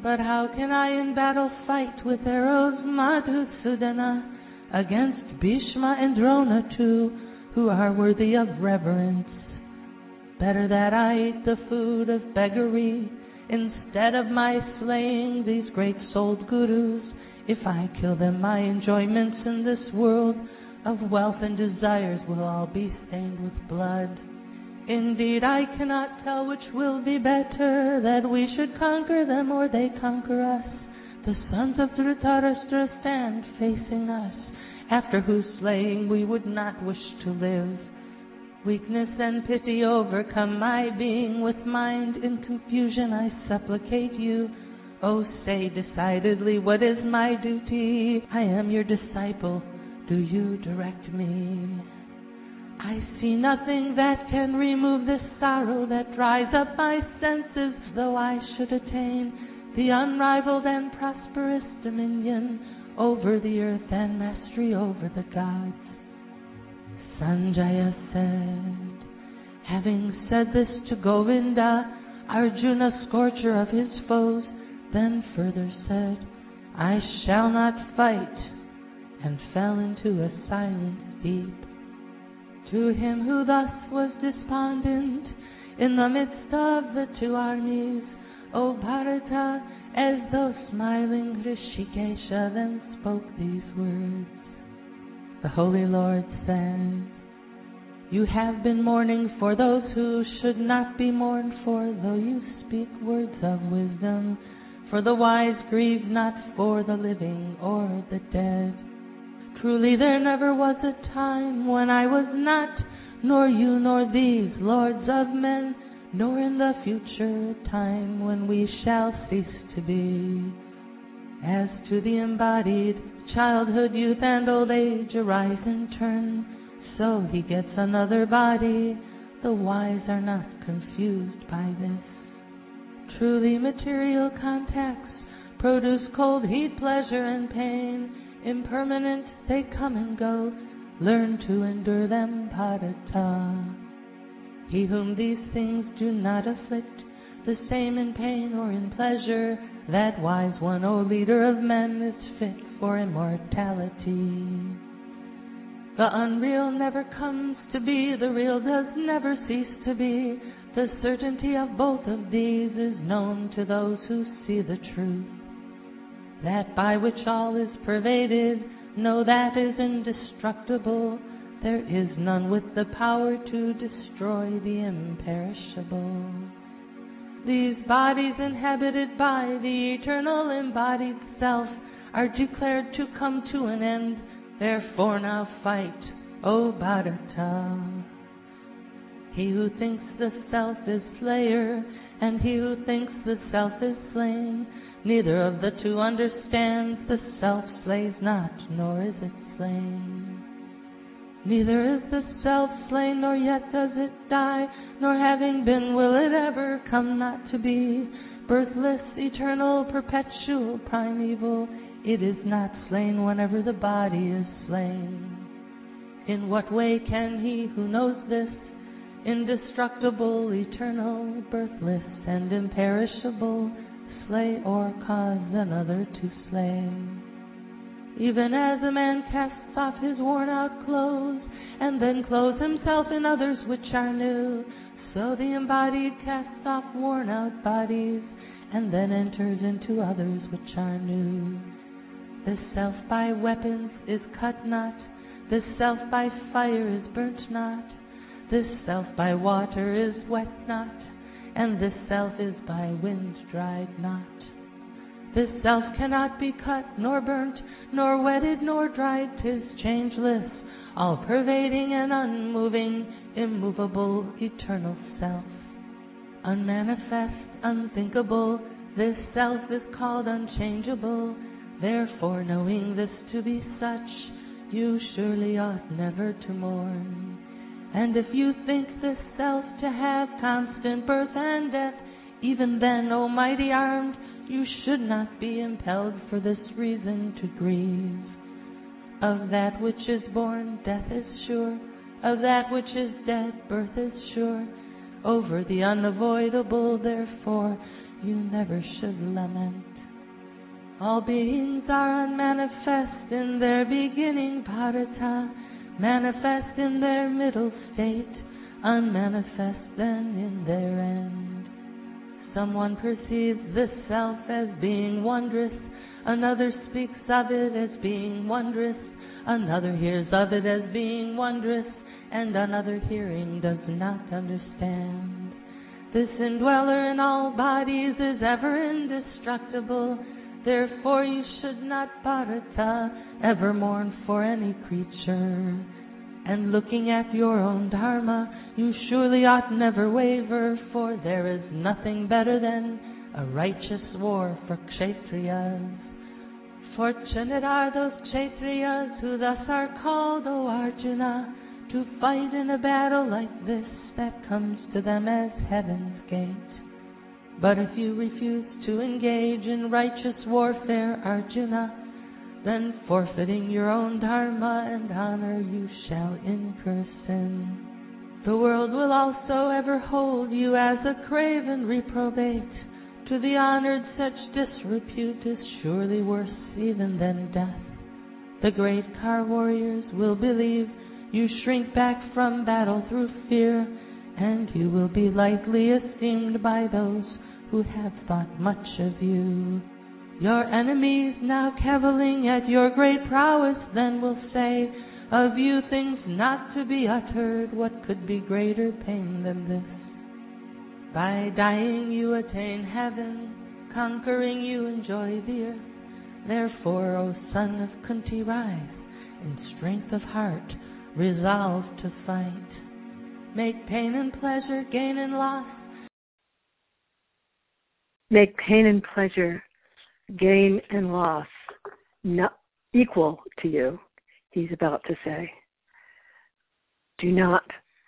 But how can I in battle fight with arrows, Madhusudana, against Bhishma and Drona too, who are worthy of reverence? Better that I eat the food of beggary instead of my slaying these great-souled gurus. If I kill them, my enjoyments in this world of wealth and desires will all be stained with blood. Indeed, I cannot tell which will be better, that we should conquer them or they conquer us. The sons of Dhritarashtra stand facing us, after whose slaying we would not wish to live. Weakness and pity overcome my being. With mind in confusion I supplicate you. Oh, say decidedly, what is my duty? I am your disciple. Do you direct me? I see nothing that can remove this sorrow that dries up my senses, though I should attain the unrivaled and prosperous dominion over the earth and mastery over the gods. Sanjaya said. Having said this to Govinda, Arjuna, scorcher of his foes, then further said, I shall not fight, and fell into a silent deep. To him who thus was despondent in the midst of the two armies, O Bharata, as though smiling, Hrishikesha then spoke these words. The Holy Lord said, You have been mourning for those who should not be mourned for, though you speak words of wisdom. For the wise grieve not for the living or the dead. Truly there never was a time when I was not, nor you nor these, lords of men, nor in the future time when we shall cease to be. As to the embodied, childhood, youth, and old age arise in turn, so he gets another body. The wise are not confused by this. Truly material contacts produce cold, heat, pleasure, and pain. Impermanent, they come and go. Learn to endure them, Bharata. He whom these things do not afflict, the same in pain or in pleasure, that wise one, O leader of men, is fit for immortality. The unreal never comes to be, the real does never cease to be. The certainty of both of these is known to those who see the truth. That by which all is pervaded, know that is indestructible. There is none with the power to destroy the imperishable. These bodies inhabited by the eternal embodied self are declared to come to an end. Therefore now fight, O Bharata. He who thinks the self is slayer, and he who thinks the self is slain, neither of the two understands. The self slays not, nor is it slain. Neither is the self slain, nor yet does it die, nor having been will it ever come not to be. Birthless, eternal, perpetual, primeval, it is not slain whenever the body is slain. In what way can he who knows this, indestructible, eternal, birthless, and imperishable, slay or cause another to slay? Even as a man casts off his worn-out clothes, and then clothes himself in others which are new, so the embodied casts off worn-out bodies, and then enters into others which are new. The self by weapons is cut not, the self by fire is burnt not, this self by water is wet not, and this self is by wind dried not. This self cannot be cut, nor burnt, nor wetted, nor dried. 'Tis changeless, all-pervading and unmoving, immovable, eternal self. Unmanifest, unthinkable, this self is called unchangeable. Therefore, knowing this to be such, you surely ought never to mourn. And if you think this self to have constant birth and death, even then, O mighty armed, you should not be impelled for this reason to grieve. Of that which is born, death is sure. Of that which is dead, birth is sure. Over the unavoidable, therefore, you never should lament. All beings are unmanifest in their beginning, Bharata, manifest in their middle state, unmanifest then in their end. Someone perceives this self as being wondrous, another speaks of it as being wondrous, another hears of it as being wondrous, and another hearing does not understand. This indweller in all bodies is ever indestructible. Therefore you should not, Bharata, ever mourn for any creature. And looking at your own dharma, you surely ought never waver, for there is nothing better than a righteous war for Kshatriyas. Fortunate are those Kshatriyas who thus are called, O Arjuna, to fight in a battle like this that comes to them as heaven's gate. But if you refuse to engage in righteous warfare, Arjuna, then forfeiting your own dharma and honor you shall incur sin. The world will also ever hold you as a craven reprobate. To the honored such disrepute is surely worse even than death. The great car warriors will believe you shrink back from battle through fear, and you will be lightly esteemed by those who have thought much of you. Your enemies, now cavilling at your great prowess, then will say of you things not to be uttered. What could be greater pain than this? By dying you attain heaven, conquering you enjoy the earth. Therefore, O son of Kunti, rise, in strength of heart, resolve to fight. Make pain and pleasure, gain and loss. Make pain and pleasure, gain and loss not equal to you, he's about to say. Do not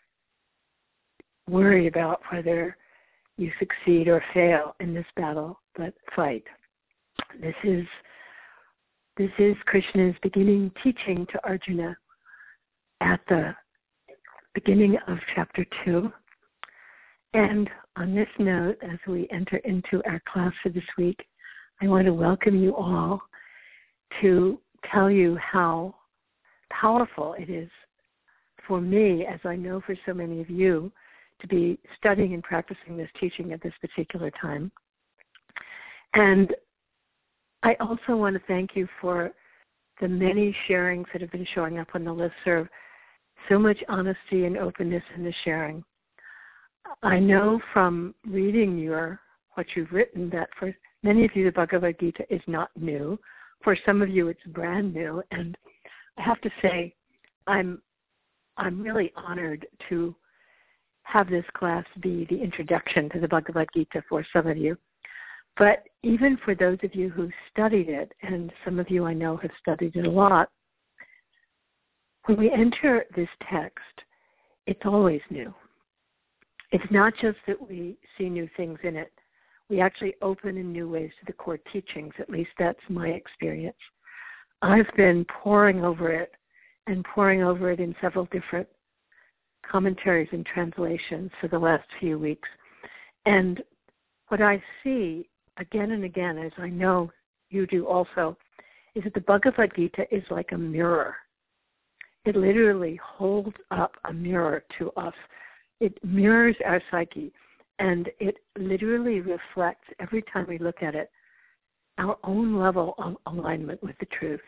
worry about whether you succeed or fail in this battle, but fight. This is Krishna's beginning teaching to Arjuna at the beginning of chapter 2. And on this note, as we enter into our class for this week, I want to welcome you all to tell you how powerful it is for me, as I know for so many of you, to be studying and practicing this teaching at this particular time. And I also want to thank you for the many sharings that have been showing up on the listserv. So much honesty and openness in the sharing. I know from reading what you've written that for many of you the Bhagavad Gita is not new. For some of you it's brand new, and I have to say I'm really honored to have this class be the introduction to the Bhagavad Gita for some of you. But even for those of you who studied it, and some of you I know have studied it a lot, when we enter this text, it's always new. It's not just that we see new things in it. We actually open in new ways to the core teachings. At least that's my experience. I've been poring over it in several different commentaries and translations for the last few weeks. And what I see again and again, as I know you do also, is that the Bhagavad Gita is like a mirror. It literally holds up a mirror to us. It mirrors our psyche, and it literally reflects, every time we look at it, our own level of alignment with the truth.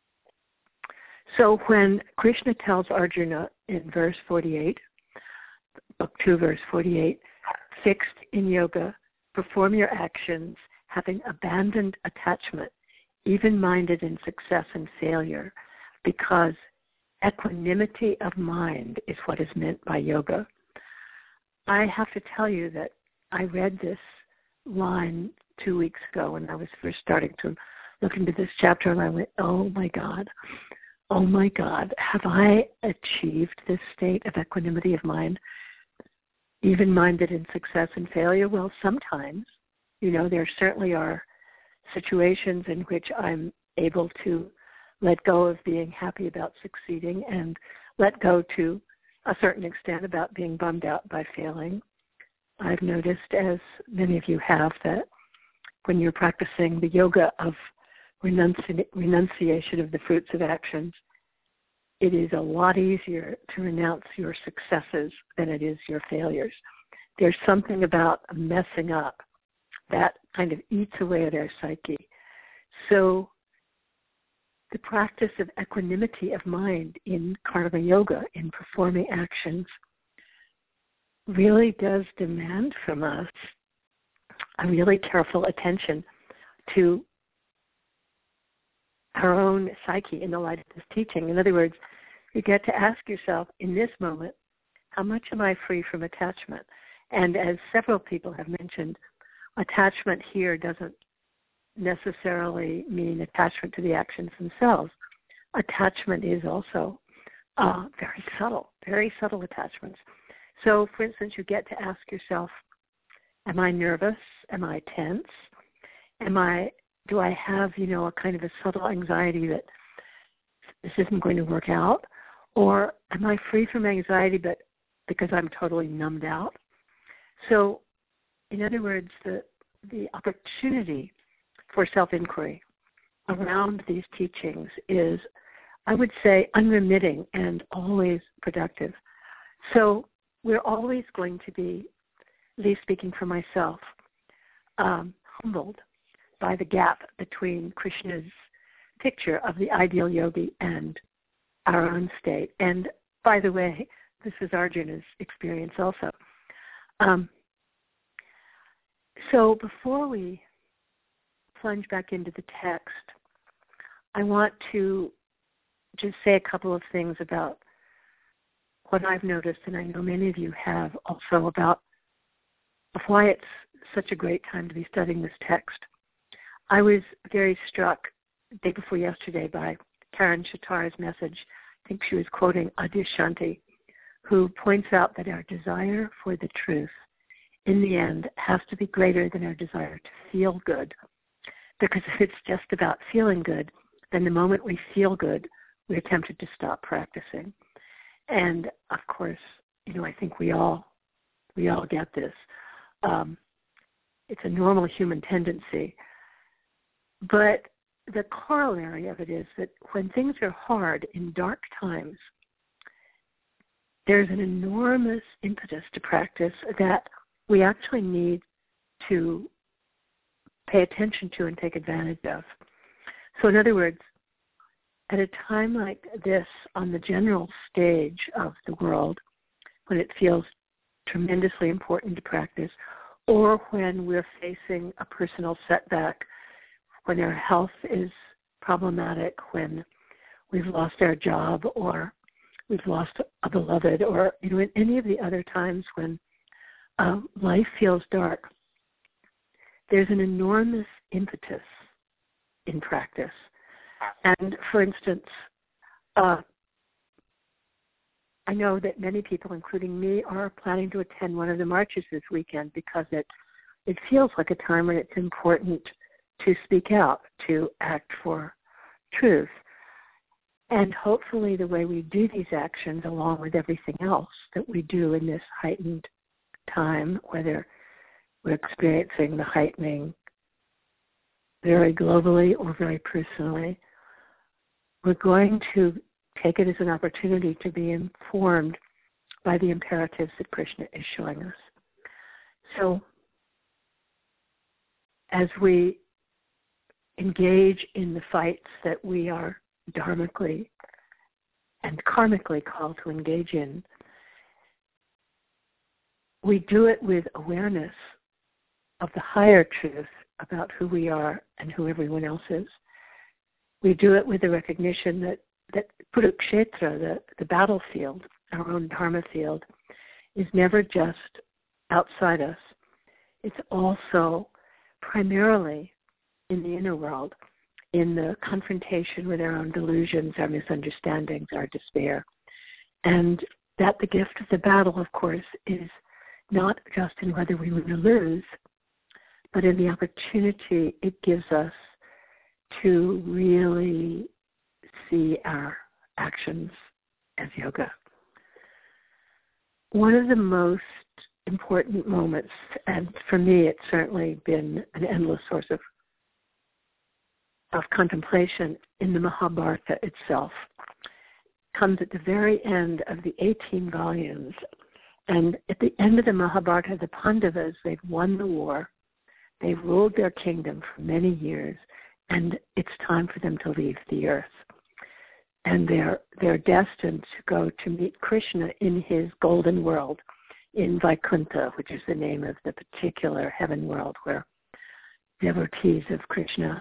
So when Krishna tells Arjuna in verse 48, book 2, verse 48, fixed in yoga, perform your actions, having abandoned attachment, even-minded in success and failure, because equanimity of mind is what is meant by yoga. I have to tell you that I read this line 2 weeks ago when I was first starting to look into this chapter, and I went, oh my God, have I achieved this state of equanimity of mind, even-minded in success and failure? Well, sometimes, there certainly are situations in which I'm able to let go of being happy about succeeding and let go to a certain extent about being bummed out by failing. I've noticed, as many of you have, that when you're practicing the yoga of renunciation of the fruits of actions, it is a lot easier to renounce your successes than it is your failures. There's something about messing up that kind of eats away at our psyche. So the practice of equanimity of mind in karma yoga, in performing actions, really does demand from us a really careful attention to our own psyche in the light of this teaching. In other words, you get to ask yourself, in this moment, how much am I free from attachment? And as several people have mentioned, attachment here doesn't necessarily mean attachment to the actions themselves. Attachment is also very subtle attachments. So, for instance, you get to ask yourself, am I nervous? Am I tense? Do I have, a kind of a subtle anxiety that this isn't going to work out? Or am I free from anxiety but because I'm totally numbed out? So, in other words, the opportunity for self-inquiry around these teachings is, I would say, unremitting and always productive. So we're always going to be, at least speaking for myself, humbled by the gap between Krishna's picture of the ideal yogi and our own state. And by the way, this is Arjuna's experience also. So before we plunge back into the text, I want to just say a couple of things about what I've noticed, and I know many of you have also, about why it's such a great time to be studying this text. I was very struck the day before yesterday by Karen Shatar's message. I think she was quoting Adyashanti, who points out that our desire for the truth in the end has to be greater than our desire to feel good. Because if it's just about feeling good, then the moment we feel good, we're tempted to stop practicing. And of course, I think we all get this. It's a normal human tendency. But the corollary of it is that when things are hard in dark times, there's an enormous impetus to practice that we actually need to pay attention to and take advantage of. So in other words, at a time like this on the general stage of the world, when it feels tremendously important to practice, or when we're facing a personal setback, when our health is problematic, when we've lost our job, or we've lost a beloved, or in any of the other times when life feels dark, there's an enormous impetus in practice. And for instance, I know that many people, including me, are planning to attend one of the marches this weekend because it feels like a time when it's important to speak out, to act for truth. And hopefully the way we do these actions, along with everything else that we do in this heightened time, whether we're experiencing the heightening very globally or very personally, we're going to take it as an opportunity to be informed by the imperatives that Krishna is showing us. So as we engage in the fights that we are dharmically and karmically called to engage in, we do it with awareness of the higher truth about who we are and who everyone else is. We do it with the recognition that Kurukshetra, the battlefield, our own dharma field, is never just outside us. It's also primarily in the inner world, in the confrontation with our own delusions, our misunderstandings, our despair. And that the gift of the battle, of course, is not just in whether we win or lose, but in the opportunity it gives us to really see our actions as yoga. One of the most important moments, and for me it's certainly been an endless source of of contemplation in the Mahabharata itself. Comes at the very end of the 18 volumes. And at the end of the Mahabharata, the Pandavas, they've won the war. They've ruled their kingdom for many years, and it's time for them to leave the earth. And they're destined to go to meet Krishna in his golden world, in Vaikuntha, which is the name of the particular heaven world where devotees of Krishna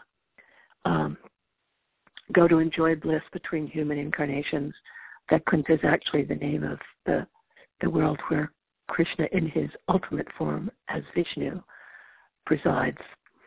go to enjoy bliss between human incarnations. Vaikuntha is actually the name of the world where Krishna in his ultimate form as Vishnu presides.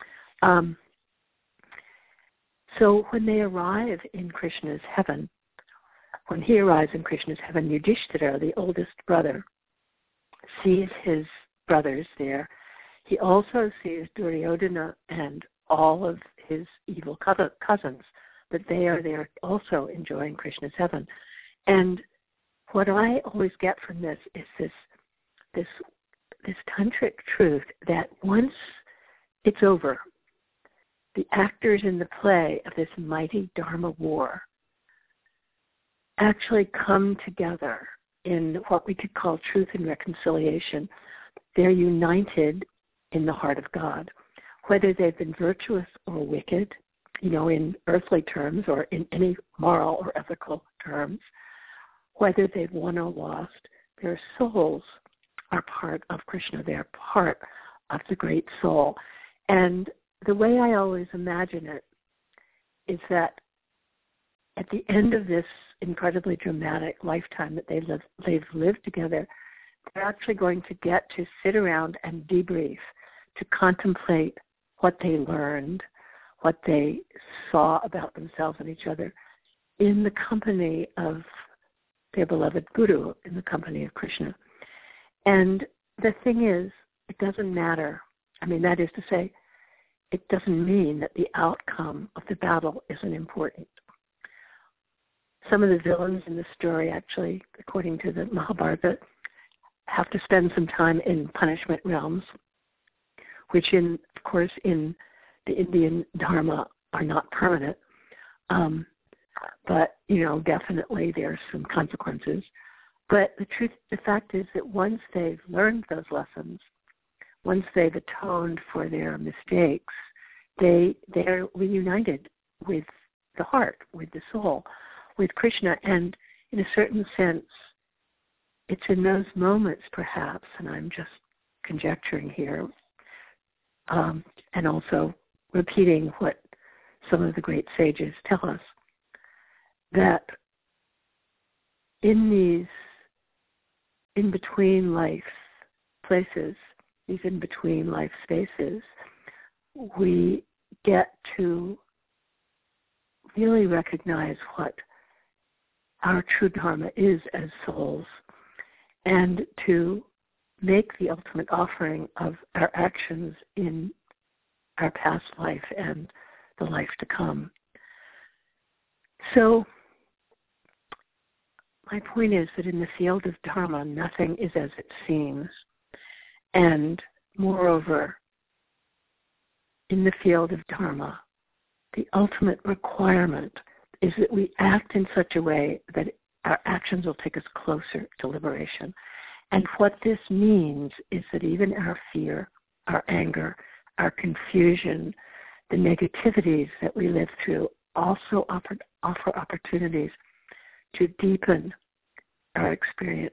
So when they arrive in Krishna's heaven, when he arrives in Krishna's heaven, Yudhishthira, the oldest brother, sees his brothers there. He also sees Duryodhana and all of his evil cousins, that they are there also enjoying Krishna's heaven. And what I always get from this is this tantric truth that once it's over, the actors in the play of this mighty Dharma war actually come together in what we could call truth and reconciliation. They're united in the heart of God, whether they've been virtuous or wicked, in earthly terms or in any moral or ethical terms, whether they've won or lost, their souls are part of Krishna. They're part of the great soul. And the way I always imagine it is that at the end of this incredibly dramatic lifetime that they've lived together, they're actually going to get to sit around and debrief, to contemplate what they learned, what they saw about themselves and each other in the company of their beloved Guru, in the company of Krishna. And the thing is, it doesn't matter. That is to say, it doesn't mean that the outcome of the battle isn't important. Some of the villains in the story actually, according to the Mahabharata, have to spend some time in punishment realms, which of course in the Indian Dharma are not permanent. But, definitely there's some consequences. But the fact is that once they've learned those lessons, once they've atoned for their mistakes, they're reunited with the heart, with the soul, with Krishna. And in a certain sense, it's in those moments perhaps, and I'm just conjecturing here, and also repeating what some of the great sages tell us, that in these in-between life places, these in-between life spaces, we get to really recognize what our true dharma is as souls, and to make the ultimate offering of our actions in our past life and the life to come. So my point is that in the field of dharma, nothing is as it seems. And moreover, in the field of dharma, the ultimate requirement is that we act in such a way that our actions will take us closer to liberation. And what this means is that even our fear, our anger, our confusion, the negativities that we live through also offer opportunities to deepen our experience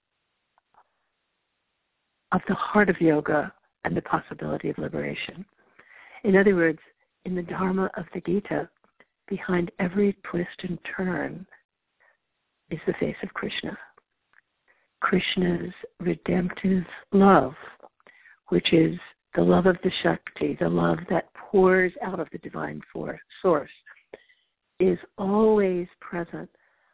of the heart of yoga and the possibility of liberation. In other words, in the Dharma of the Gita, behind every twist and turn is the face of Krishna. Krishna's redemptive love, which is the love of the Shakti, the love that pours out of the divine source, is always present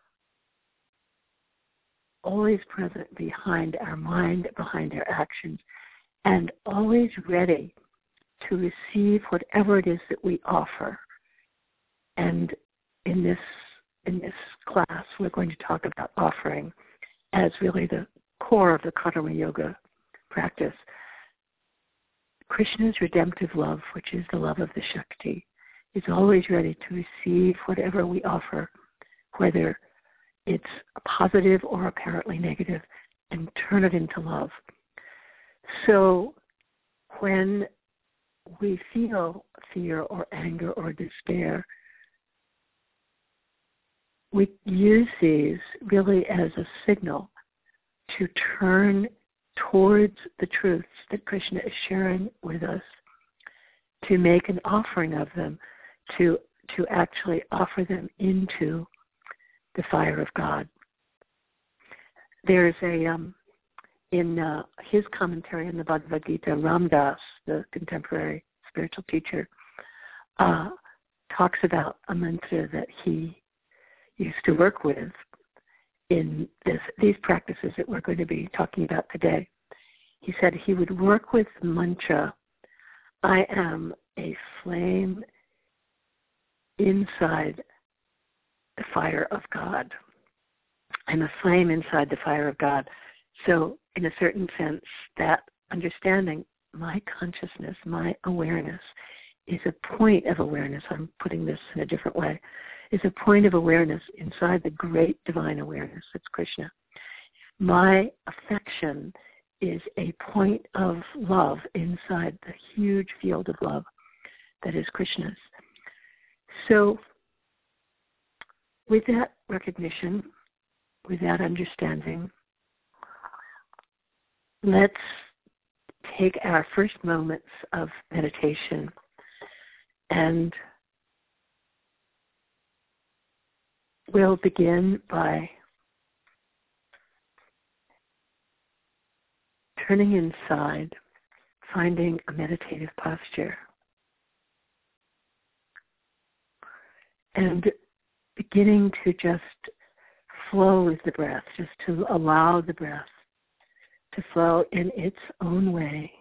behind our mind, behind our actions, and always ready to receive whatever it is that we offer. And in this class, we're going to talk about offering as really the core of the Karma Yoga practice. Krishna's redemptive love, which is the love of the Shakti, is always ready to receive whatever we offer, whether it's positive or apparently negative, and turn it into love. So when we feel fear or anger or despair, we use these really as a signal to turn towards the truths that Krishna is sharing with us, to make an offering of them, to actually offer them into the fire of God. There's in his commentary on the Bhagavad Gita, Ram Dass, the contemporary spiritual teacher, talks about a mantra that he used to work with in these practices that we're going to be talking about today. He said he would work with the mantra, I am a flame inside the fire of God. I'm a flame inside the fire of God. So in a certain sense, that understanding, my consciousness, my awareness, is a point of awareness. I'm putting this in a different way. Is a point of awareness inside the great divine awareness that's Krishna. My affection is a point of love inside the huge field of love that is Krishna's. So with that recognition, with that understanding, let's take our first moments of meditation and we'll begin by turning inside, finding a meditative posture, and beginning to just flow with the breath, just to allow the breath to flow in its own way.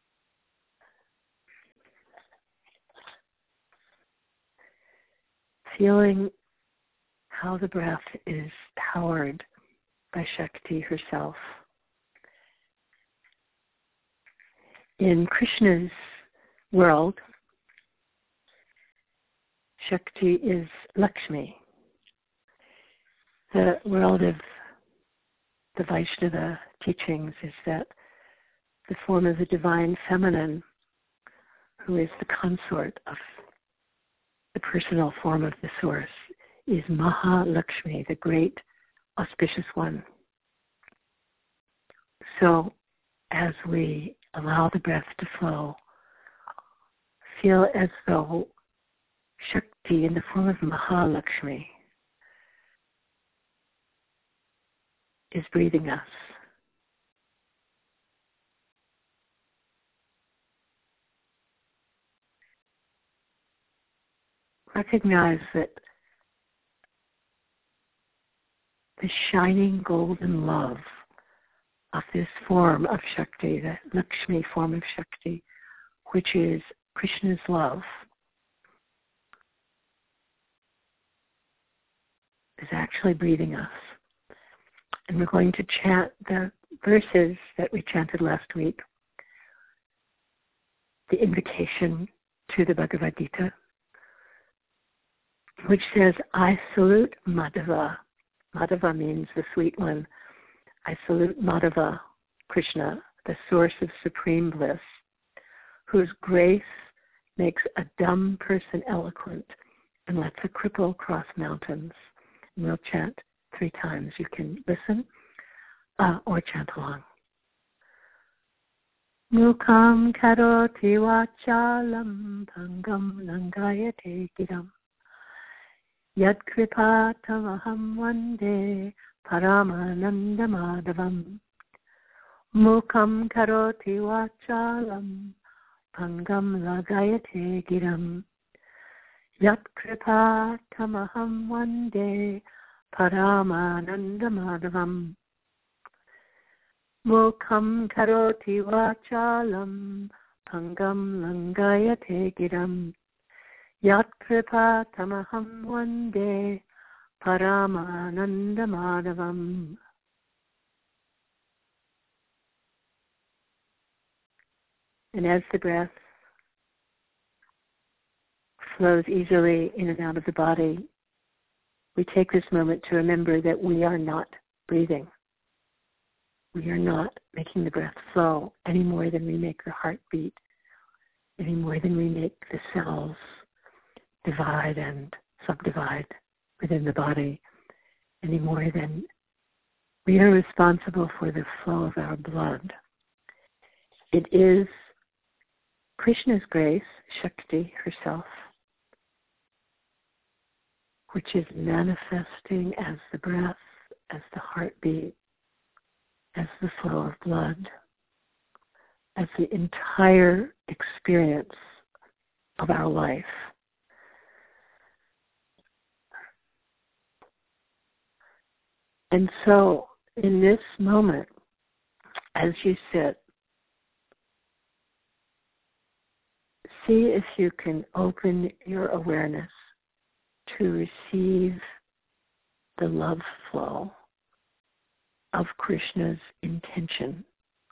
Feeling how the breath is powered by Shakti herself. In Krishna's world, Shakti is Lakshmi. The world of the Vaishnava teachings is that the form of the divine feminine, who is the consort of the personal form of the source, is Mahalakshmi, the great auspicious one. So as we allow the breath to flow, feel as though Shakti in the form of Mahalakshmi is breathing us. Recognize that the shining golden love of this form of Shakti, the Lakshmi form of Shakti, which is Krishna's love, is actually breathing us. And we're going to chant the verses that we chanted last week, the invocation to the Bhagavad Gita, which says, I salute Madhava. Madhava means the sweet one. I salute Madhava, Krishna, the source of supreme bliss, whose grace makes a dumb person eloquent and lets a cripple cross mountains. And we'll chant 3 times. You can listen or chant along. Mukam karoti vachalam bhangam langayate giram yad kripa tamaham vande paramananda madhavam. Mukam karoti vachalam bhangam langayate giram yad kripa tamaham vande paramananda madhavam. Mukham karoti vachalam bhangam langayate giram yat kripa tamaham vande paramananda madhavam. And as the breath flows easily in and out of the body, we take this moment to remember that we are not breathing. We are not making the breath flow any more than we make the heart beat, any more than we make the cells divide and subdivide within the body, any more than we are responsible for the flow of our blood. It is Krishna's grace, Shakti herself, which is manifesting as the breath, as the heartbeat, as the flow of blood, as the entire experience of our life. And so, in this moment, as you sit, see if you can open your awareness to receive the love flow of Krishna's intention.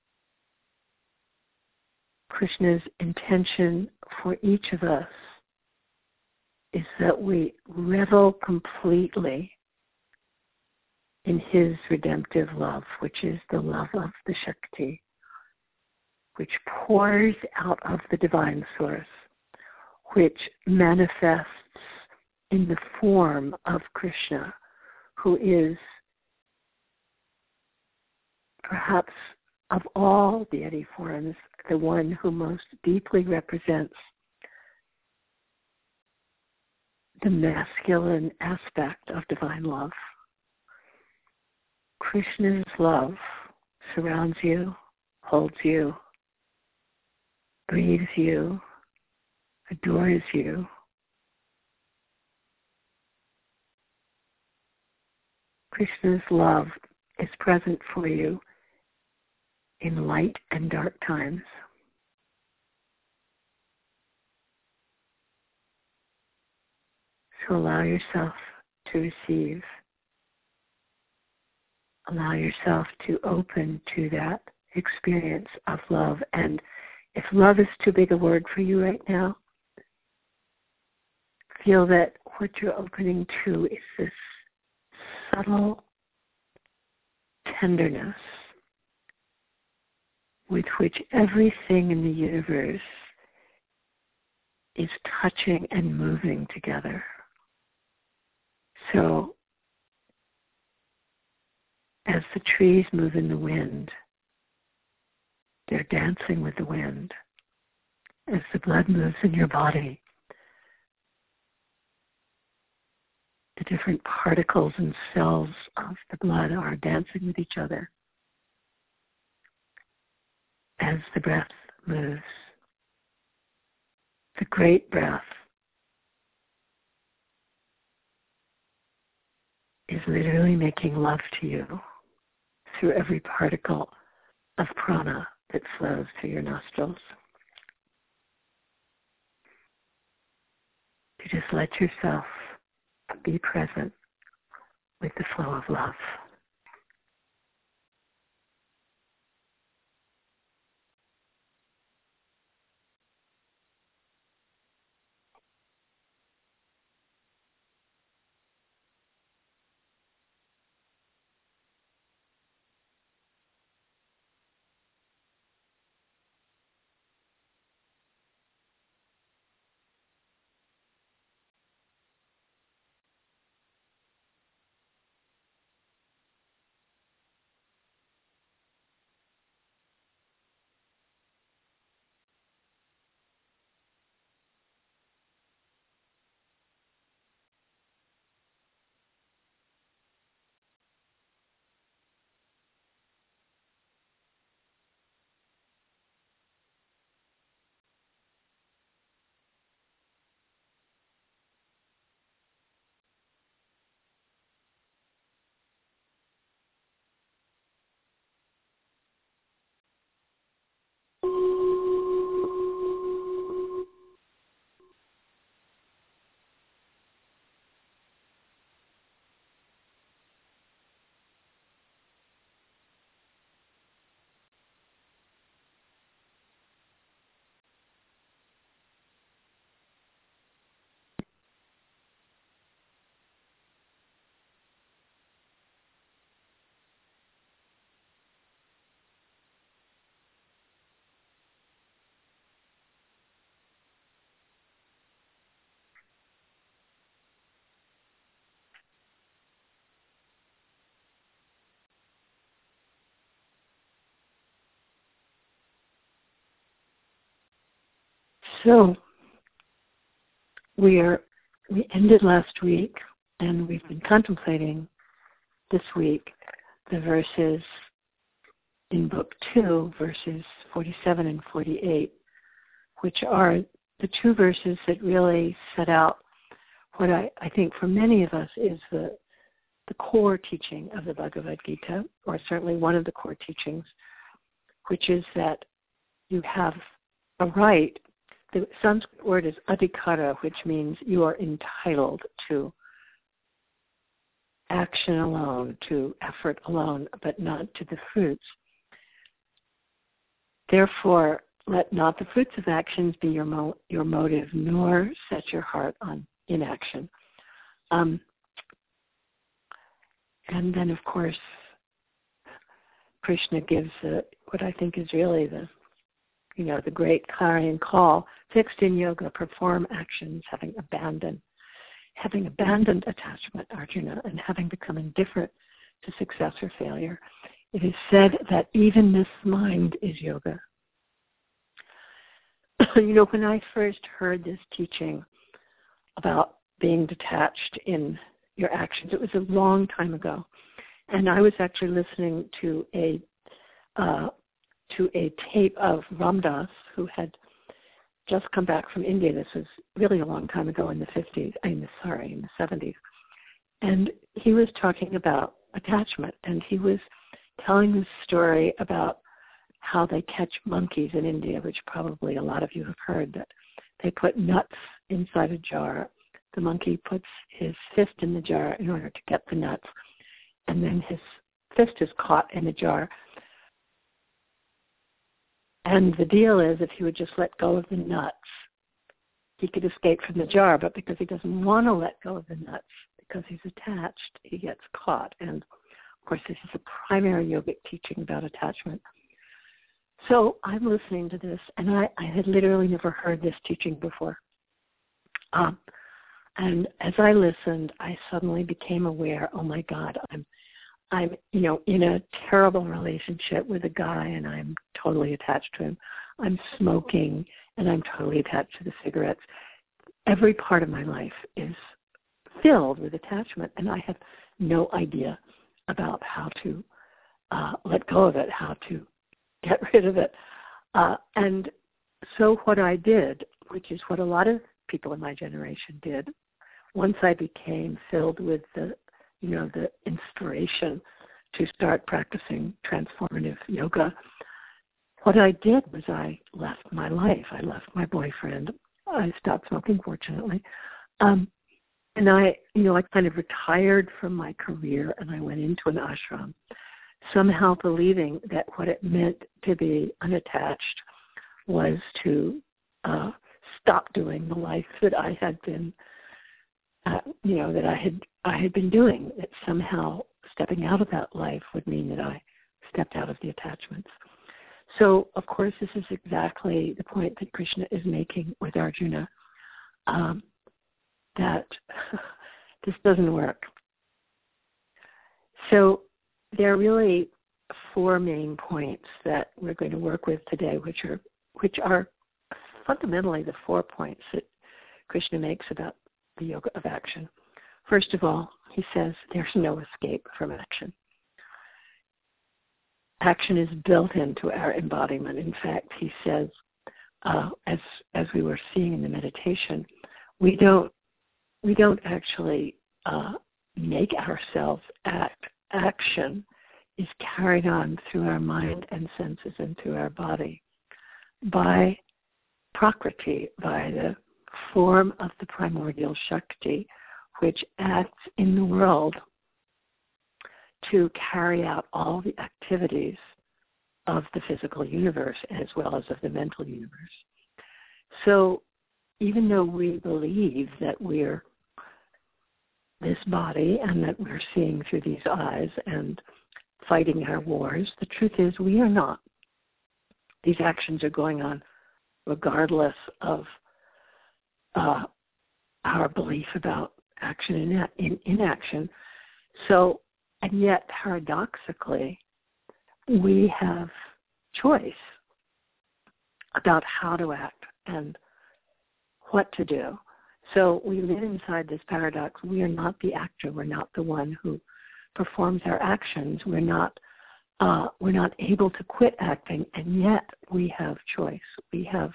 Krishna's intention for each of us is that we revel completely in his redemptive love, which is the love of the Shakti, which pours out of the divine source, which manifests in the form of Krishna, who is perhaps of all deity forms, the one who most deeply represents the masculine aspect of divine love. Krishna's love surrounds you, holds you, breathes you, adores you. Krishna's love is present for you in light and dark times. So allow yourself to receive. Allow yourself to open to that experience of love. And if love is too big a word for you right now, feel that what you're opening to is this subtle tenderness with which everything in the universe is touching and moving together. So, as the trees move in the wind, they're dancing with the wind. As the blood moves in your body, the different particles and cells of the blood are dancing with each other. As the breath moves, the great breath is literally making love to you through every particle of prana that flows through your nostrils. To just let yourself be present with the flow of love. So we ended last week, and we've been contemplating this week the verses in Book 2, verses 47 and 48, which are the two verses that really set out what I think for many of us is the core teaching of the Bhagavad Gita, or certainly one of the core teachings, which is that you have a right. The Sanskrit word is adhikara, which means you are entitled to action alone, to effort alone, but not to the fruits. Therefore, let not the fruits of actions be your motive, nor set your heart on inaction. And then, of course, Krishna gives what I think is really the great clarion call: fixed in yoga, perform actions, having abandoned attachment, Arjuna, and having become indifferent to success or failure. It is said that even this mind is yoga. When I first heard this teaching about being detached in your actions, it was a long time ago, and I was actually listening to a tape of Ram Dass, who had just come back from India. This was really a long time ago, in the 70s, and he was talking about attachment, and he was telling this story about how they catch monkeys in India, which probably a lot of you have heard, that they put nuts inside a jar. The monkey puts his fist in the jar in order to get the nuts, and then his fist is caught in the jar. And the deal is, if he would just let go of the nuts, he could escape from the jar, but because he doesn't want to let go of the nuts, because he's attached, he gets caught. And, of course, this is a primary yogic teaching about attachment. So I'm listening to this, and I had literally never heard this teaching before. And as I listened, I suddenly became aware, oh my God, I'm in a terrible relationship with a guy, and I'm totally attached to him. I'm smoking, and I'm totally attached to the cigarettes. Every part of my life is filled with attachment, and I have no idea about how to let go of it, how to get rid of it. And so what I did, which is what a lot of people in my generation did, once I became filled with the inspiration to start practicing transformative yoga, what I did was I left my life. I left my boyfriend. I stopped smoking, fortunately. And I kind of retired from my career, and I went into an ashram, somehow believing that what it meant to be unattached was to stop doing the life that I had been, that I had been doing. That somehow stepping out of that life would mean that I stepped out of the attachments. So, of course, this is exactly the point that Krishna is making with Arjuna, that this doesn't work. So there are really four main points that we're going to work with today, which are fundamentally the 4 points that Krishna makes about the yoga of action. First of all, he says there's no escape from action. Action is built into our embodiment. In fact, he says, as we were seeing in the meditation, we don't actually make ourselves act. Action is carried on through our mind and senses and through our body by Prakriti, by the form of the primordial Shakti, which acts in the world to carry out all the activities of the physical universe as well as of the mental universe. So even though we believe that we're this body and that we're seeing through these eyes and fighting our wars, the truth is we are not. These actions are going on regardless of our belief about action and inaction. So, and yet paradoxically, we have choice about how to act and what to do. So we live inside this paradox. We are not the actor. We're not the one who performs our actions. We're not able to quit acting, and yet we have choice. We have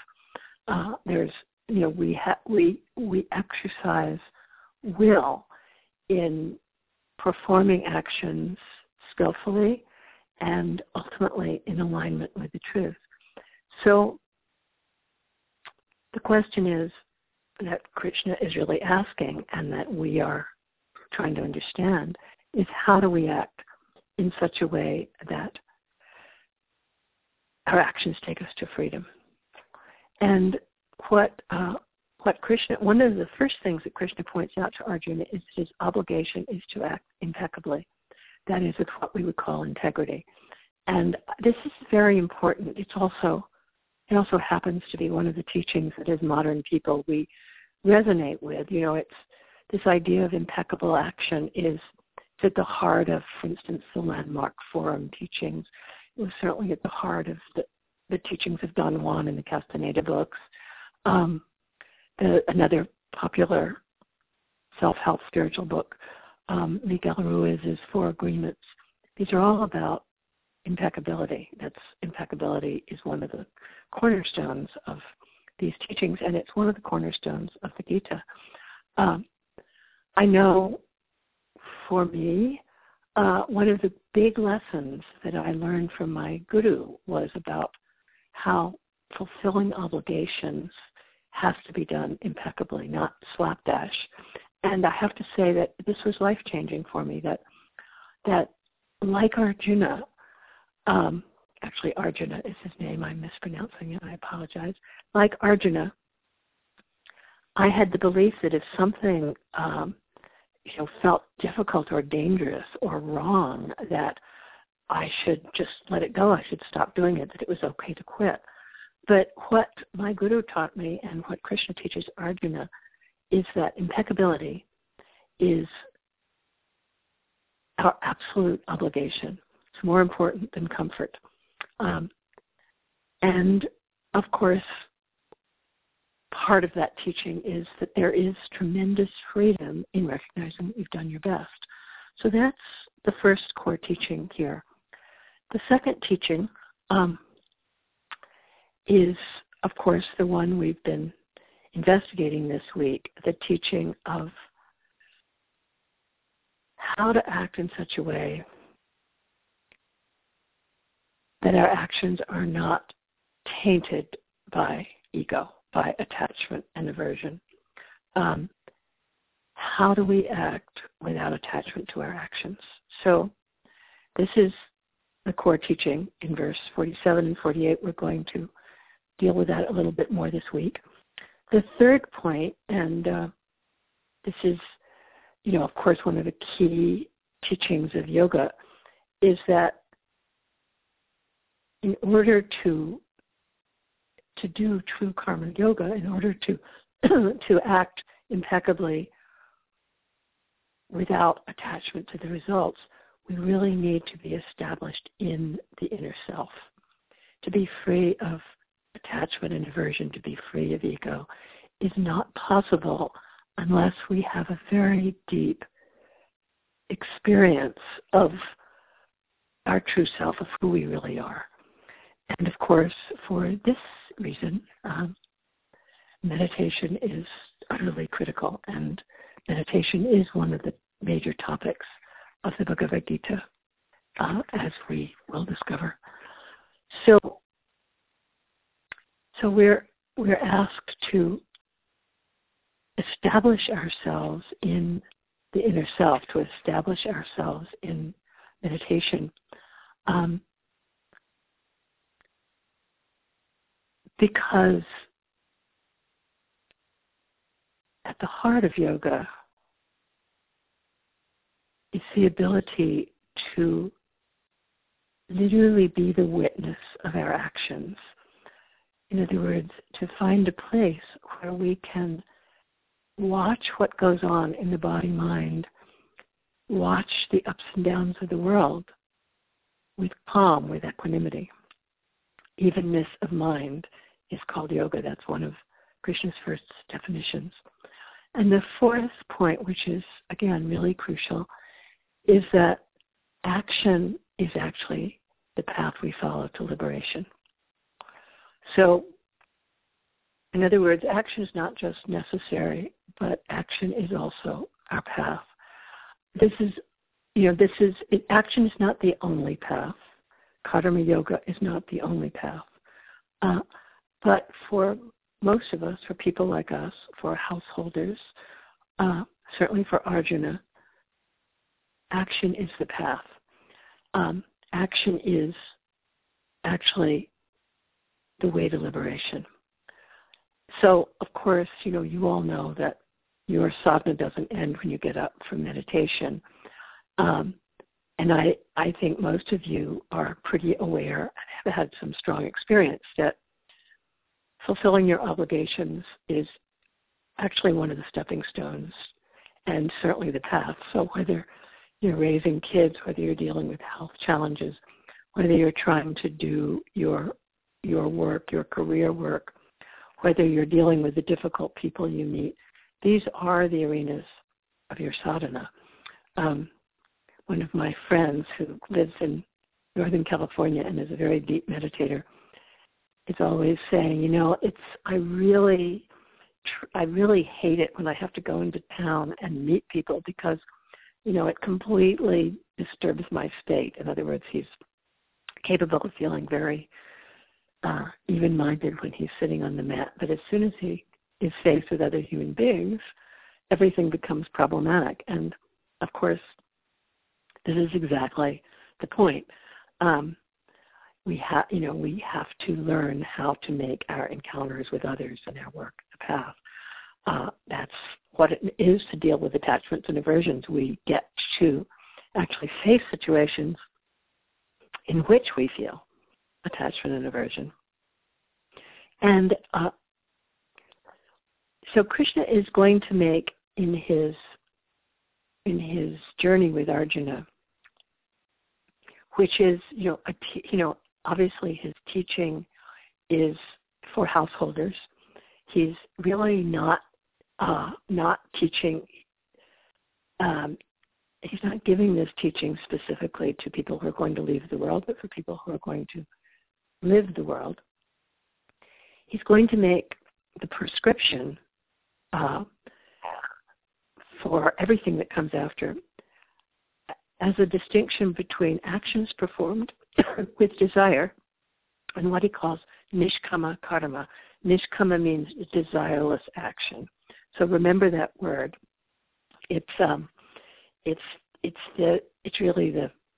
we exercise will in performing actions skillfully and ultimately in alignment with the truth. So the question is that Krishna is really asking, and that we are trying to understand, is how do we act in such a way that our actions take us to freedom? And what Krishna, one of the first things that Krishna points out to Arjuna is his obligation is to act impeccably. That is, with what we would call integrity. And this is very important. It also happens to be one of the teachings that as modern people we resonate with. It's this idea of impeccable action is at the heart of, for instance, the Landmark Forum teachings. It was certainly at the heart of the teachings of Don Juan in the Castaneda books. Another popular self-help spiritual book, Miguel Ruiz's Four Agreements. These are all about impeccability. Impeccability is one of the cornerstones of these teachings, and it's one of the cornerstones of the Gita. I know for me, one of the big lessons that I learned from my guru was about how fulfilling obligations has to be done impeccably, not slapdash. And I have to say that this was life-changing for me, that like Arjuna, actually Arjuna is his name, I'm mispronouncing it, I apologize. Like Arjuna, I had the belief that if something felt difficult or dangerous or wrong, that I should just let it go, I should stop doing it, that it was okay to quit. But what my guru taught me and what Krishna teaches Arjuna is that impeccability is our absolute obligation. It's more important than comfort. And, of course, part of that teaching is that there is tremendous freedom in recognizing that you've done your best. So that's the first core teaching here. The second teaching is, of course, the one we've been investigating this week, the teaching of how to act in such a way that our actions are not tainted by ego, by attachment and aversion. How do we act without attachment to our actions? So this is the core teaching in verse 47 and 48. We're going to deal with that a little bit more this week. The third point, and this is, of course, one of the key teachings of yoga, is that in order to do true karma yoga, in order to to act impeccably without attachment to the results, we really need to be established in the inner self. To be free of attachment and aversion, to be free of ego, is not possible unless we have a very deep experience of our true self, of who we really are. And of course, for this reason, meditation is utterly critical, and meditation is one of the major topics of the Bhagavad Gita, as we will discover. So we're asked to establish ourselves in the inner self, to establish ourselves in meditation, because at the heart of yoga is the ability to literally be the witness of our actions. In other words, to find a place where we can watch what goes on in the body-mind, watch the ups and downs of the world with calm, with equanimity. Evenness of mind is called yoga. That's one of Krishna's first definitions. And the fourth point, which is, again, really crucial, is that action is actually the path we follow to liberation. So, in other words, action is not just necessary, but action is also our path. Action is not the only path. Karma yoga is not the only path. But for most of us, for people like us, for householders, certainly for Arjuna, action is the path. Action is actually the way to liberation. So, of course, you all know that your sadhana doesn't end when you get up from meditation. And I think most of you are pretty aware and have had some strong experience that fulfilling your obligations is actually one of the stepping stones and certainly the path. So whether you're raising kids, whether you're dealing with health challenges, whether you're trying to do your work, your career work, whether you're dealing with the difficult people you meet, these are the arenas of your sadhana. One of my friends who lives in Northern California and is a very deep meditator is always saying, I really hate it when I have to go into town and meet people because, it completely disturbs my state. In other words, he's capable of feeling very even-minded when he's sitting on the mat. But as soon as he is faced with other human beings, everything becomes problematic. And, of course, this is exactly the point. We have to learn how to make our encounters with others and our work the path. That's what it is to deal with attachments and aversions. We get to actually face situations in which we feel attachment and aversion. And so Krishna is going to make in his journey with Arjuna, which is, obviously his teaching is for householders. He's really not teaching. He's not giving this teaching specifically to people who are going to leave the world, but for people who are going to live the world. He's going to make the prescription for everything that comes after as a distinction between actions performed with desire and what he calls nishkama karma. Nishkama means desireless action. So remember that word. It's really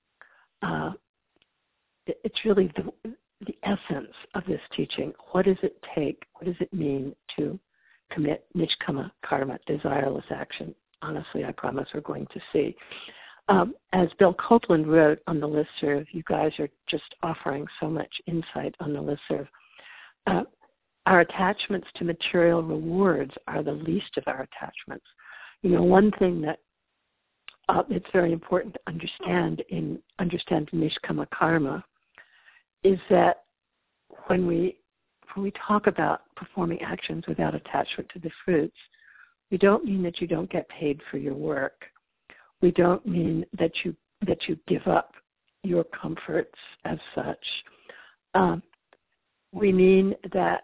the essence of this teaching. What does it take? What does it mean to commit nishkama karma, desireless action? Honestly, I promise we're going to see. As Bill Copeland wrote on the listserv, you guys are just offering so much insight on the listserv. Our attachments to material rewards are the least of our attachments. One thing that it's very important to understand nishkama karma is that when we talk about performing actions without attachment to the fruits, we don't mean that you don't get paid for your work. We don't mean that you give up your comforts as such. We mean that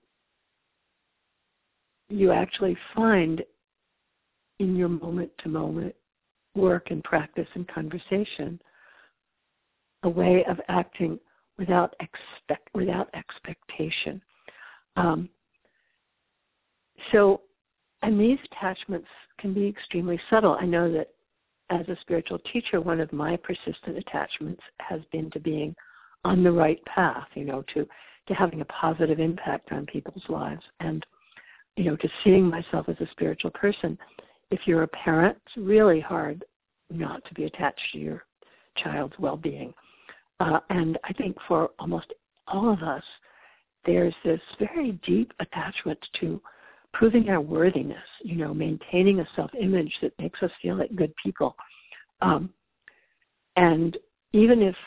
you actually find in your moment-to-moment work and practice and conversation a way of acting without expectation. And these attachments can be extremely subtle. I know that as a spiritual teacher, one of my persistent attachments has been to being on the right path, to having a positive impact on people's lives and, to seeing myself as a spiritual person. If you're a parent, it's really hard not to be attached to your child's well-being. And I think for almost all of us, there's this very deep attachment to proving our worthiness, maintaining a self-image that makes us feel like good people. And even if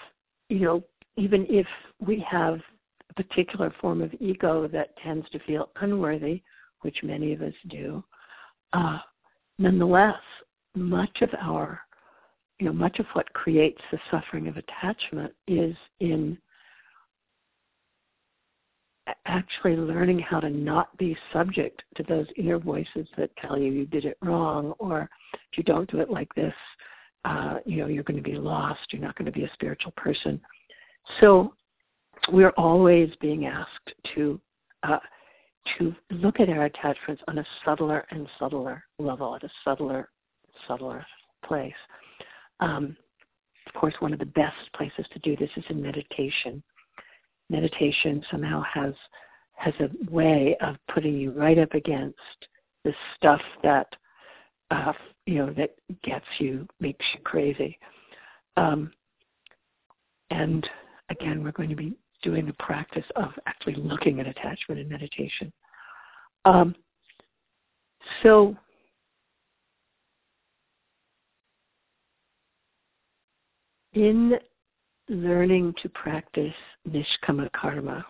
we have a particular form of ego that tends to feel unworthy, which many of us do, nonetheless, much of what creates the suffering of attachment is in actually learning how to not be subject to those inner voices that tell you you did it wrong, or if you don't do it like this, you're going to be lost, you're not going to be a spiritual person. So we're always being asked to look at our attachments on a subtler and subtler level, at a subtler place. Of course, one of the best places to do this is in meditation. Meditation somehow has a way of putting you right up against the stuff that that makes you crazy. And again, we're going to be doing a practice of actually looking at attachment in meditation. So in learning to practice Nishkama Karma,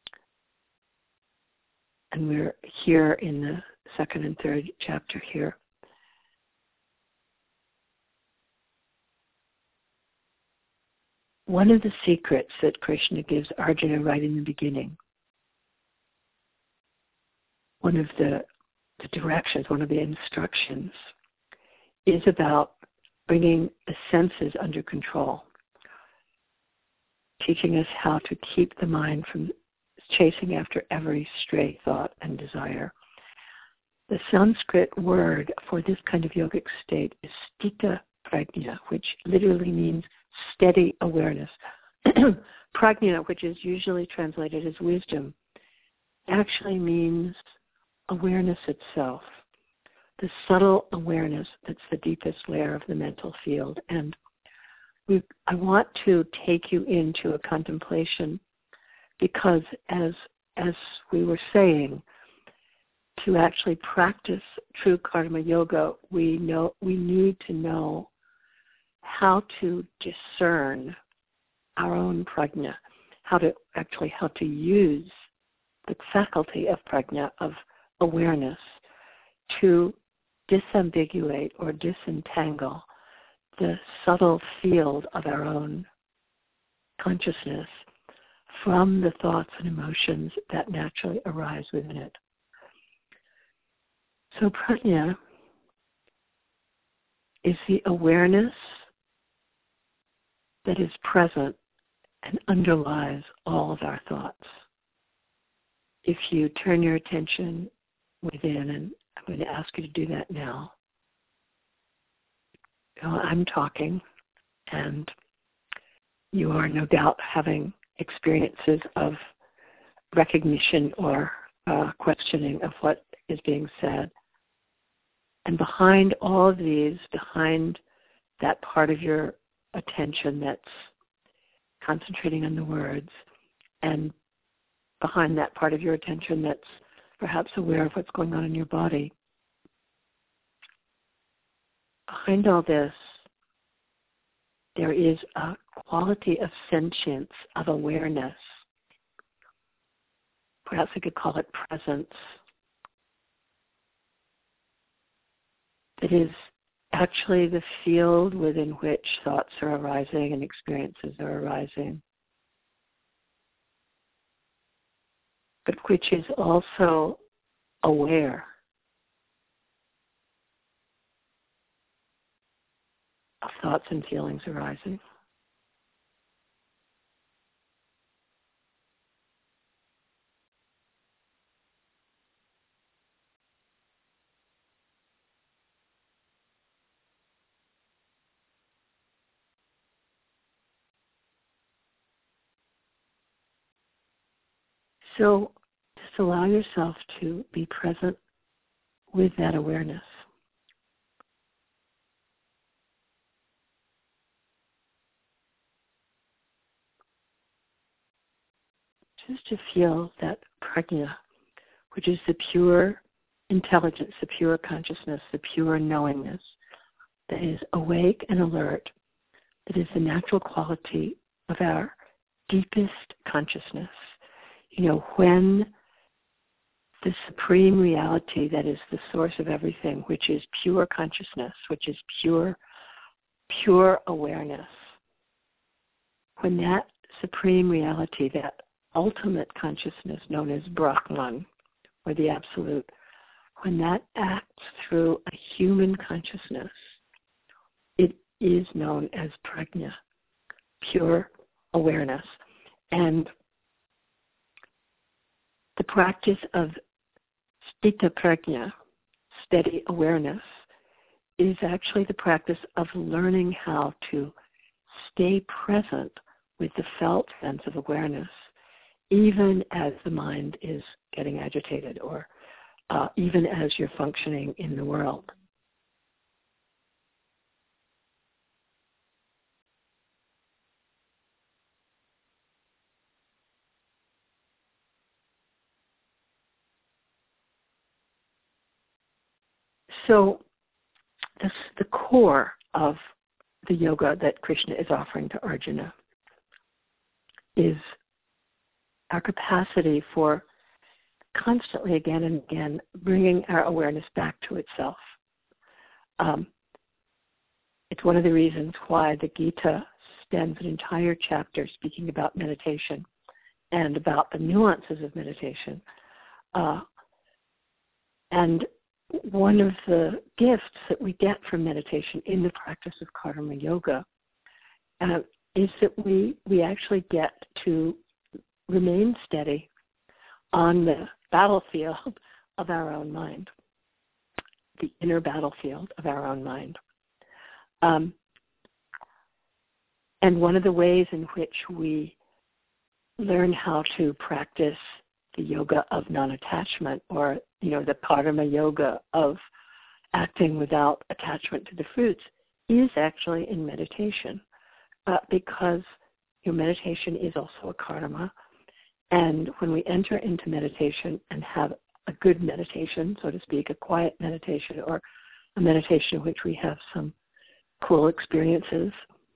and we're here in the second and third chapter here, one of the secrets that Krishna gives Arjuna right in the beginning, one of the directions, one of the instructions, is about bringing the senses under control, teaching us how to keep the mind from chasing after every stray thought and desire. The Sanskrit word for this kind of yogic state is sthita prajna, which literally means steady awareness. Prajna, which is usually translated as wisdom, actually means awareness itself, the subtle awareness that's the deepest layer of the mental field. And I want to take you into a contemplation because, as we were saying, to actually practice true karma yoga, we need to know how to discern our own prajna, how to use the faculty of prajna, of awareness, to disambiguate or disentangle the subtle field of our own consciousness from the thoughts and emotions that naturally arise within it. So prajna is the awareness that is present and underlies all of our thoughts. If you turn your attention within, and I'm going to ask you to do that now. I'm talking, and you are no doubt having experiences of recognition or questioning of what is being said. And behind all of these, behind that part of your attention that's concentrating on the words, and behind that part of your attention that's perhaps aware of what's going on in your body, behind all this, there is a quality of sentience, of awareness. Perhaps we could call it presence. That is actually the field within which thoughts are arising and experiences are arising, but which is also aware of thoughts and feelings arising. So just allow yourself to be present with that awareness. Just to feel that prajna, which is the pure intelligence, the pure consciousness, the pure knowingness that is awake and alert, that is the natural quality of our deepest consciousness. When the supreme reality that is the source of everything, which is pure consciousness, which is pure awareness, when that supreme reality, that ultimate consciousness known as Brahman, or the Absolute, when that acts through a human consciousness, it is known as prajna, pure awareness. And the practice of sthita prajna, steady awareness, is actually the practice of learning how to stay present with the felt sense of awareness, even as the mind is getting agitated, or even as you're functioning in the world. So the core of the yoga that Krishna is offering to Arjuna is our capacity for constantly, again and again, bringing our awareness back to itself. It's one of the reasons why the Gita spends an entire chapter speaking about meditation and about the nuances of meditation. And one of the gifts that we get from meditation in the practice of karma yoga is that we actually get to remain steady on the battlefield of our own mind, the inner battlefield of our own mind. And one of the ways in which we learn how to practice the yoga of non-attachment, or the karma yoga of acting without attachment to the fruits, is actually in meditation, because your meditation is also a karma. And when we enter into meditation and have a good meditation, so to speak, a quiet meditation, or a meditation in which we have some cool experiences,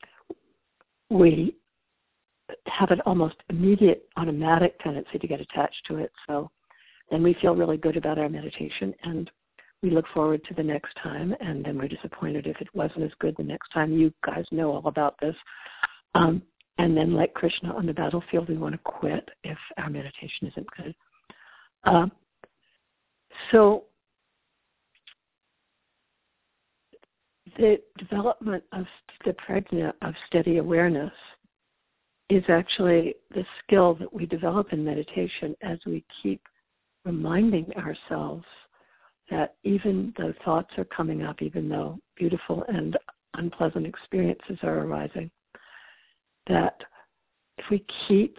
we have an almost immediate automatic tendency to get attached to it. So then we feel really good about our meditation, and we look forward to the next time, and then we're disappointed if it wasn't as good the next time. You guys know all about this. And then, like Krishna on the battlefield, we want to quit if our meditation isn't good. So the development of the prajna of steady awareness is actually the skill that we develop in meditation as we keep reminding ourselves that even though thoughts are coming up, even though beautiful and unpleasant experiences are arising, that if we keep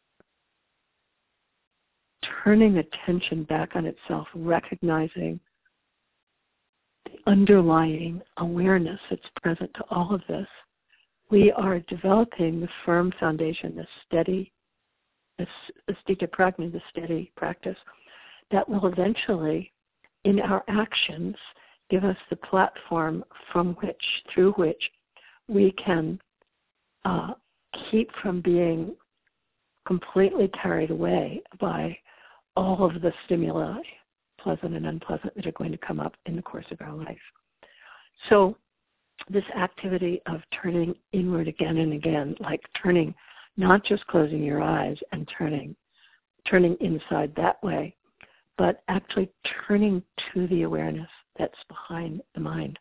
turning attention back on itself, recognizing the underlying awareness that's present to all of this, we are developing the firm foundation, the steady, the sthita prajna, the steady practice, that will eventually, in our actions, give us the platform through which we can keep from being completely carried away by all of the stimuli, pleasant and unpleasant, that are going to come up in the course of our life. So this activity of turning inward again and again, like turning, not just closing your eyes and turning inside that way, but actually turning to the awareness that's behind the mind.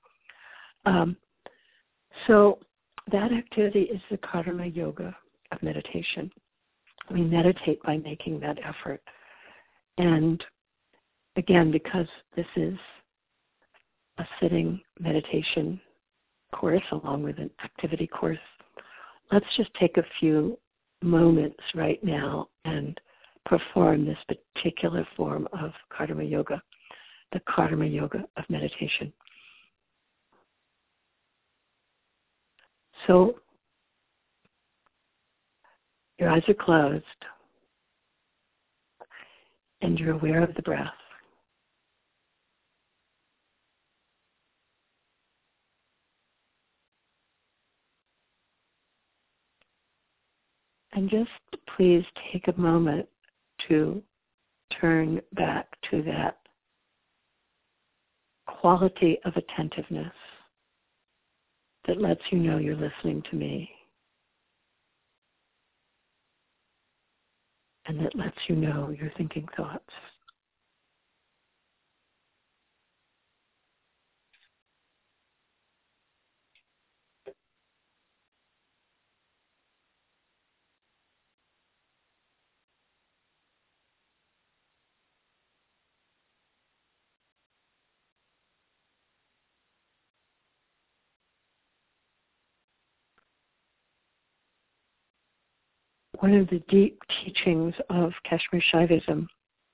So that activity is the karma yoga of meditation. We meditate by making that effort. And again, because this is a sitting meditation course along with an activity course, let's just take a few moments right now and perform this particular form of karma yoga, the karma yoga of meditation. So your eyes are closed and you're aware of the breath. And just please take a moment to turn back to that quality of attentiveness that lets you know you're listening to me and that lets you know you're thinking thoughts. One of the deep teachings of Kashmir Shaivism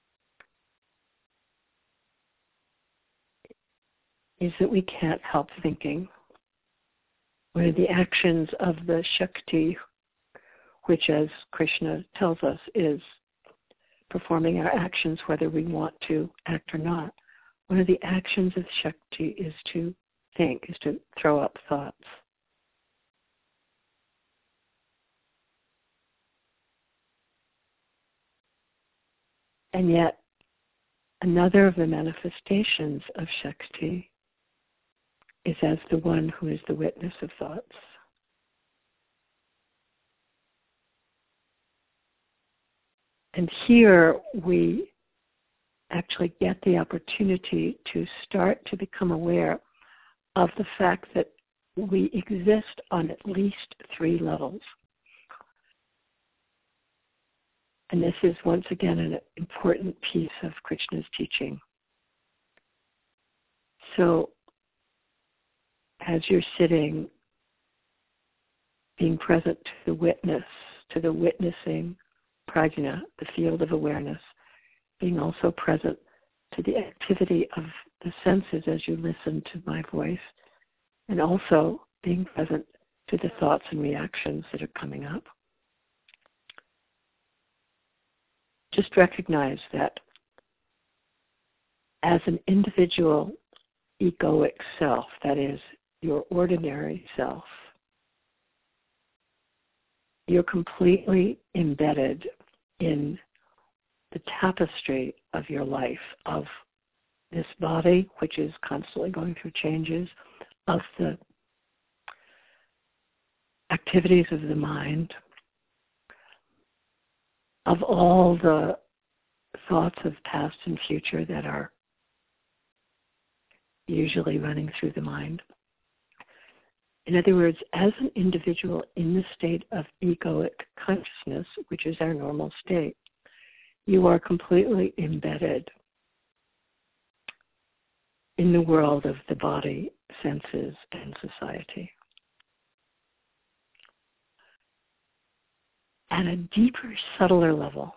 is that we can't help thinking. One of the actions of the Shakti, which as Krishna tells us is performing our actions whether we want to act or not. One of the actions of Shakti is to think, is to throw up thoughts. And yet, another of the manifestations of Shakti is as the one who is the witness of thoughts. And here we actually get the opportunity to start to become aware of the fact that we exist on at least 3 levels. And this is once again an important piece of Krishna's teaching. So, as you're sitting, being present to the witness, to the witnessing prajna, the field of awareness, being also present to the activity of the senses as you listen to my voice, and also being present to the thoughts and reactions that are coming up. Just recognize that as an individual egoic self, that is, your ordinary self, you're completely embedded in the tapestry of your life, of this body, which is constantly going through changes, of the activities of the mind, of all the thoughts of past and future that are usually running through the mind. In other words, as an individual in the state of egoic consciousness, which is our normal state, you are completely embedded in the world of the body, senses, and society. At a deeper, subtler level,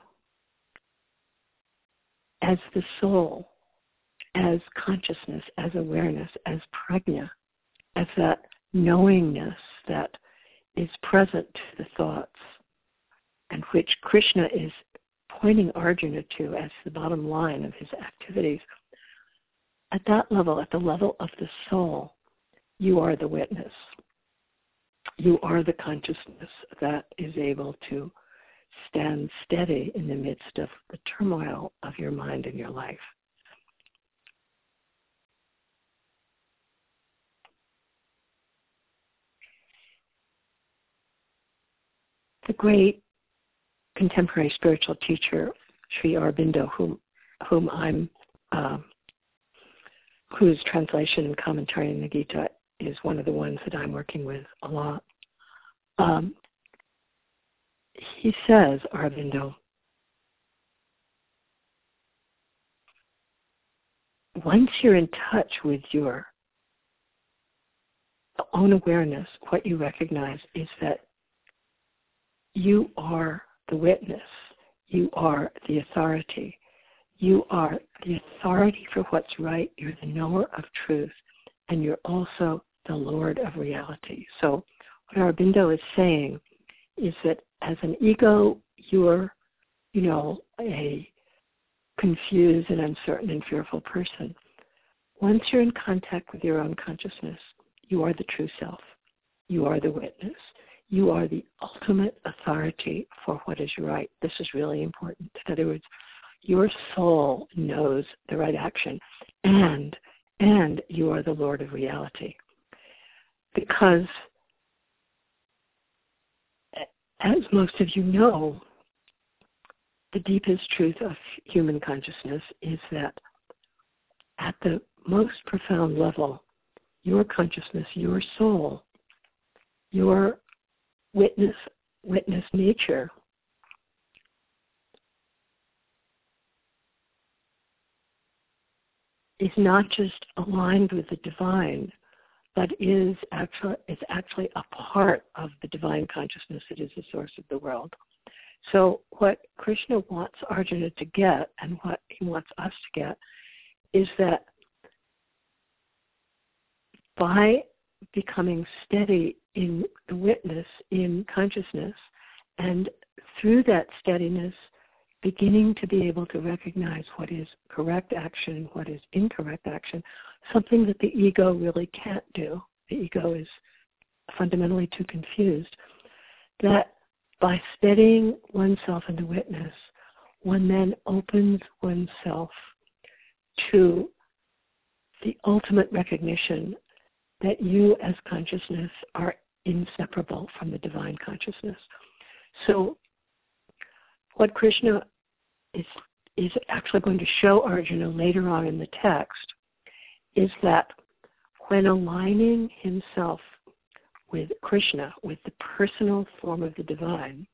as the soul, as consciousness, as awareness, as prajna, as that knowingness that is present to the thoughts, and which Krishna is pointing Arjuna to as the bottom line of his activities, at that level, at the level of the soul, you are the witness. You are the consciousness that is able to stand steady in the midst of the turmoil of your mind and your life. The great contemporary spiritual teacher, Sri Aurobindo, whose translation and commentary in the Gita is one of the ones that I'm working with a lot. He says, Aurobindo, once you're in touch with your own awareness, what you recognize is that you are the witness. You are the authority. You are the authority for what's right. You're the knower of truth. And you're also the Lord of reality. So what Aurobindo is saying is that as an ego, you're, a confused and uncertain and fearful person. Once you're in contact with your own consciousness, you are the true self. You are the witness. You are the ultimate authority for what is right. This is really important. In other words, your soul knows the right action, and you are the Lord of reality. Because, as most of you know, the deepest truth of human consciousness is that at the most profound level, your consciousness, your soul, your witness nature is not just aligned with the divine, but is actually a part of the divine consciousness that is the source of the world. So what Krishna wants Arjuna to get, and what he wants us to get, is that by becoming steady in the witness, in consciousness, and through that steadiness, beginning to be able to recognize what is correct action and what is incorrect action, something that the ego really can't do. The ego is fundamentally too confused. That by steadying oneself in the witness, one then opens oneself to the ultimate recognition that you as consciousness are inseparable from the divine consciousness. So what Krishna is actually going to show Arjuna later on in the text is that when aligning himself with Krishna, with the personal form of the divine,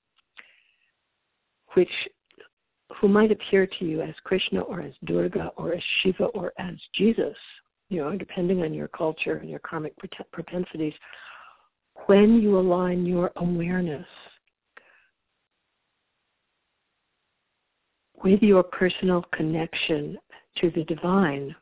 who might appear to you as Krishna or as Durga or as Shiva or as Jesus, depending on your culture and your karmic propensities, when you align your awareness with your personal connection to the divine,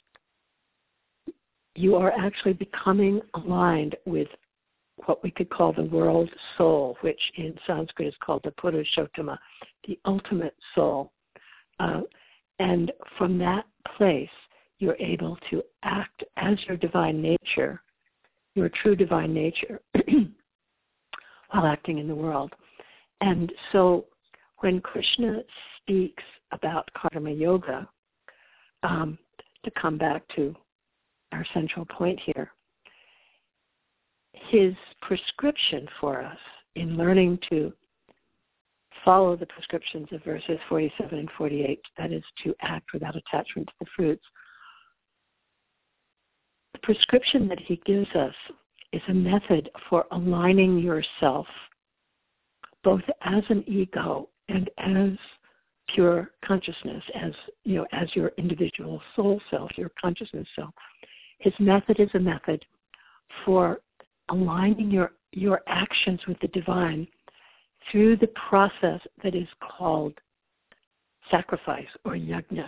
you are actually becoming aligned with what we could call the world soul, which in Sanskrit is called the Purushottama, the ultimate soul. And from that place, you're able to act as your divine nature, your true divine nature, while acting in the world. And so when Krishna speaks about karma yoga, to come back to our central point here, his prescription for us in learning to follow the prescriptions of verses 47 and 48, that is to act without attachment to the fruits, the prescription that he gives us is a method for aligning yourself both as an ego and as pure consciousness, as your individual soul self, your consciousness self. His method is a method for aligning your actions with the divine through the process that is called sacrifice or yajna.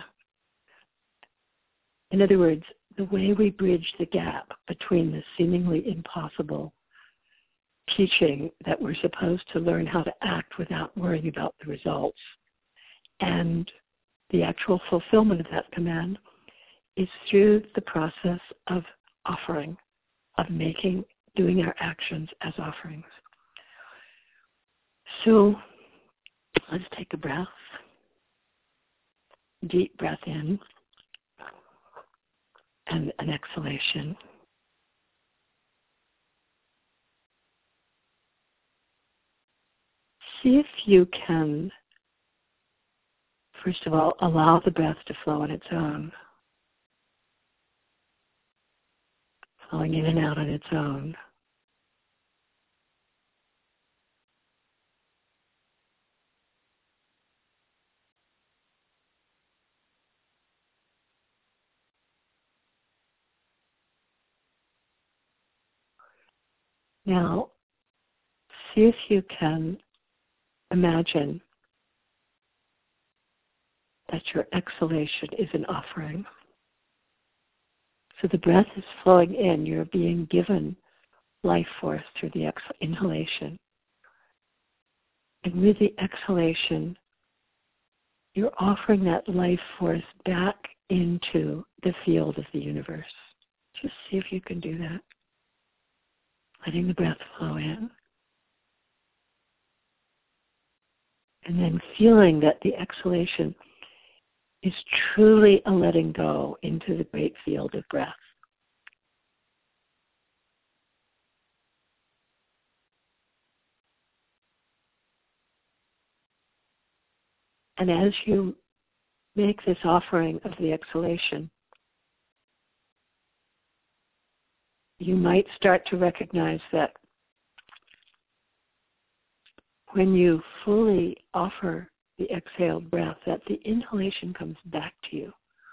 In other words, the way we bridge the gap between the seemingly impossible teaching that we're supposed to learn how to act without worrying about the results, and the actual fulfillment of that command is through the process of offering, of doing our actions as offerings. So let's take a breath. Deep breath in and an exhalation. See if you can, first of all, allow the breath to flow on its own, flowing in and out on its own. Now, see if you can imagine that your exhalation is an offering. So the breath is flowing in. You're being given life force through the inhalation. And with the exhalation, you're offering that life force back into the field of the universe. Just see if you can do that. Letting the breath flow in. And then feeling that the exhalation is truly a letting go into the great field of breath. And as you make this offering of the exhalation, you might start to recognize that when you fully offer the exhaled breath, that the inhalation comes back to you.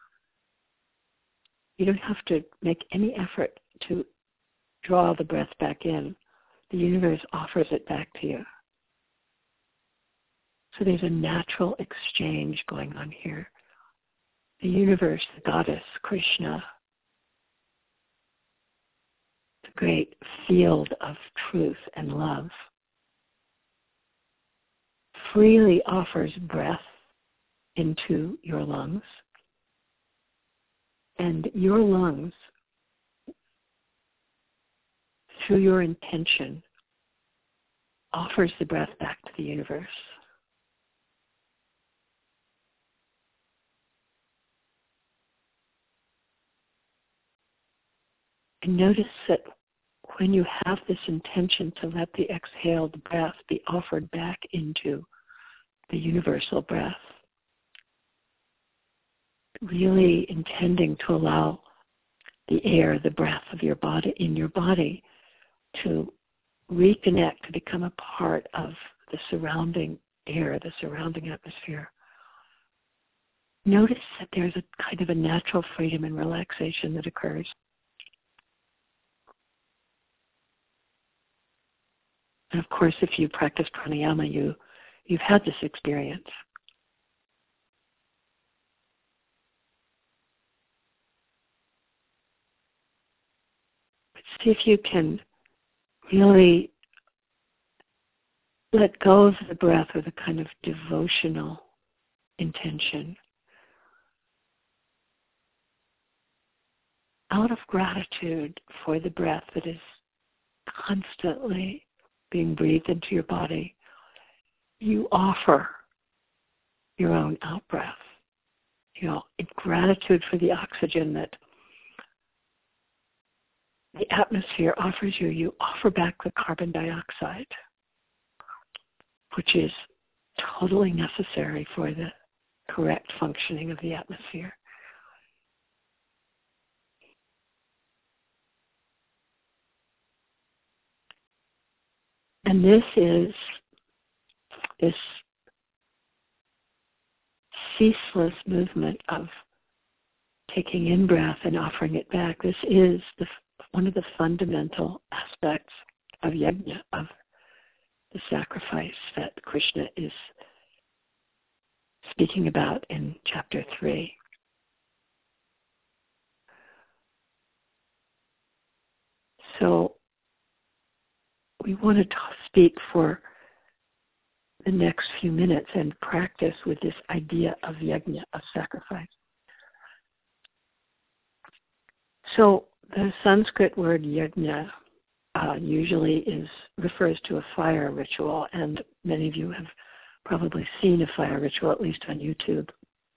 You don't have to make any effort to draw the breath back in. The universe offers it back to you. So there's a natural exchange going on here. The universe, the goddess, Krishna, the great field of truth and love, freely offers breath into your lungs, and your lungs, through your intention, offers the breath back to the universe. And notice that when you have this intention to let the exhaled breath be offered back into the universal breath, really intending to allow the air, the breath of your body, in your body, to reconnect, to become a part of the surrounding air, the surrounding atmosphere. Notice that there's a kind of a natural freedom and relaxation that occurs. And of course, if you practice pranayama, you've had this experience. But see if you can really let go of the breath with a kind of devotional intention. Out of gratitude for the breath that is constantly being breathed into your body, you offer your own out-breath. In gratitude for the oxygen that the atmosphere offers you, you offer back the carbon dioxide, which is totally necessary for the correct functioning of the atmosphere. And this is this ceaseless movement of taking in breath and offering it back. This is one of the fundamental aspects of yajna, of the sacrifice that Krishna is speaking about in chapter 3. So we want to speak for the next few minutes and practice with this idea of yajna, of sacrifice. So the Sanskrit word yajna usually refers to a fire ritual, and many of you have probably seen a fire ritual, at least on YouTube.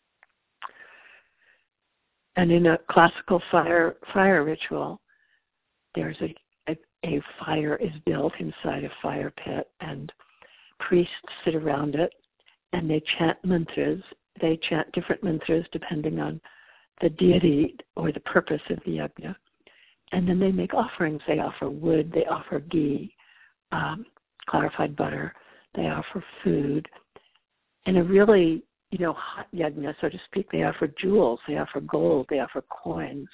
And in a classical fire ritual, there's a fire is built inside a fire pit, and priests sit around it, and they chant mantras. They chant different mantras depending on the deity or the purpose of the yajna. And then they make offerings. They offer wood, they offer ghee, clarified butter, they offer food. And a really, hot yajna, so to speak, they offer jewels, they offer gold, they offer coins.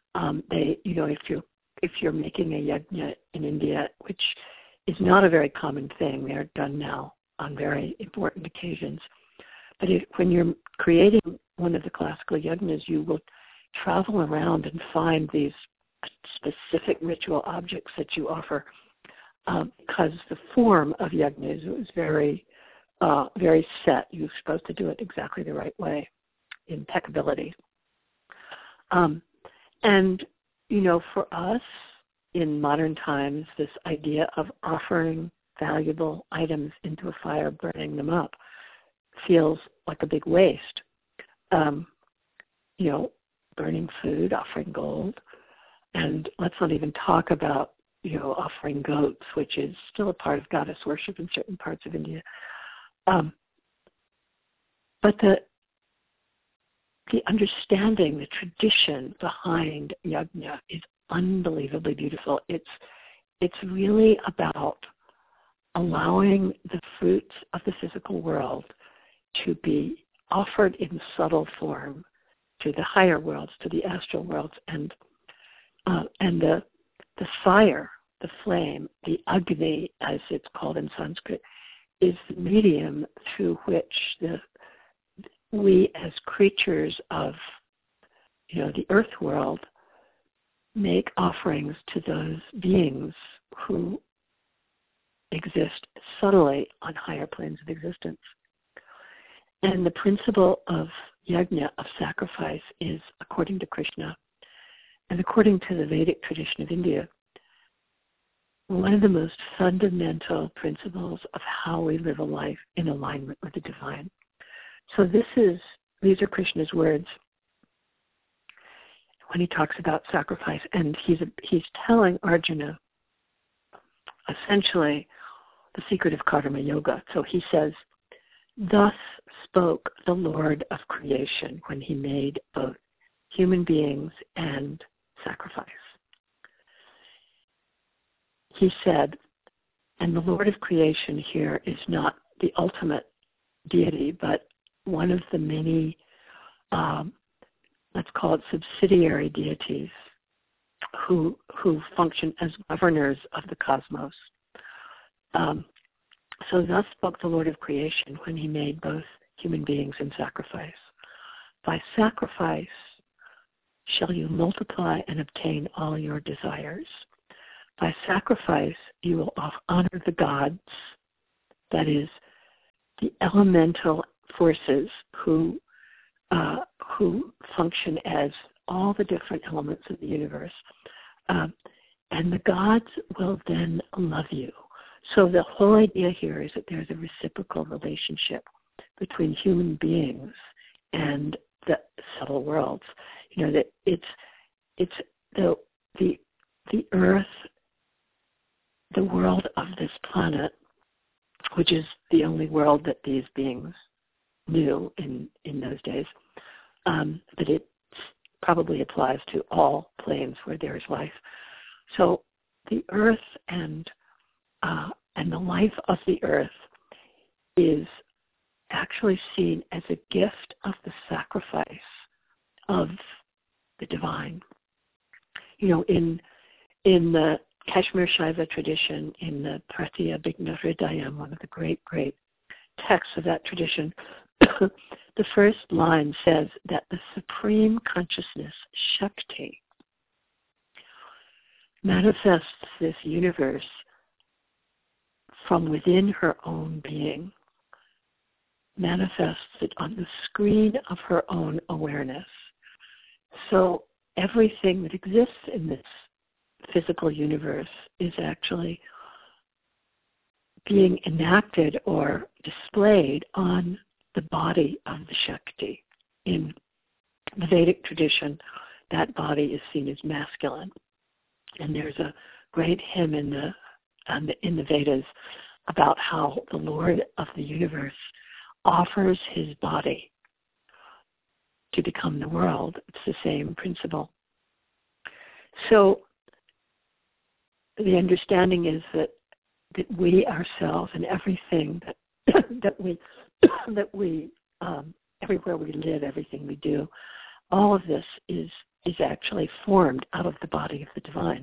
If you're making a yajna in India, which is not a very common thing, they are done now on very important occasions. But when you're creating one of the classical yajnas, you will travel around and find these specific ritual objects that you offer, because the form of yajnas is very, very set. You're supposed to do it exactly the right way, impeccability. And for us in modern times, this idea of offering valuable items into a fire, burning them up, feels like a big waste. burning food, offering gold. And let's not even talk about, offering goats, which is still a part of goddess worship in certain parts of India. But the understanding, the tradition behind yajna is unbelievably beautiful. It's really about allowing the fruits of the physical world to be offered in subtle form to the higher worlds, to the astral worlds, and the fire, the flame, the Agni, as it's called in Sanskrit, is the medium through which we as creatures of the earth world make offerings to those beings who exist subtly on higher planes of existence. And the principle of yajna, of sacrifice, is, according to Krishna and according to the Vedic tradition of India, one of the most fundamental principles of how we live a life in alignment with the divine. So these are Krishna's words when he talks about sacrifice, and he's telling Arjuna essentially the secret of karma yoga. So he says, "Thus spoke the Lord of creation when he made both human beings and sacrifice." He said, and the Lord of creation here is not the ultimate deity, but one of the many, let's call it subsidiary deities, who function as governors of the cosmos. So thus spoke the Lord of creation when he made both human beings and sacrifice. By sacrifice shall you multiply and obtain all your desires. By sacrifice you will honor the gods, that is, the elemental forces who function as all the different elements of the universe. And the gods will then love you. So the whole idea here is that there's a reciprocal relationship between human beings and the subtle worlds. That it's the earth, the world of this planet, which is the only world that these beings knew in those days. But it probably applies to all planes where there is life. So the earth and the life of the earth is actually seen as a gift of the sacrifice of the divine. In the Kashmir Shaiva tradition, in the Pratya Bhigna Hridayam, one of the great texts of that tradition, the first line says that the supreme consciousness, Shakti, manifests this universe from within her own being, manifests it on the screen of her own awareness. So everything that exists in this physical universe is actually being enacted or displayed on the body of the Shakti. In the Vedic tradition, that body is seen as masculine. And there's a great hymn in the Vedas about how the Lord of the universe offers his body to become the world. It's the same principle. So the understanding is that we ourselves and everything that we everywhere we live, everything we do, all of this is actually formed out of the body of the divine.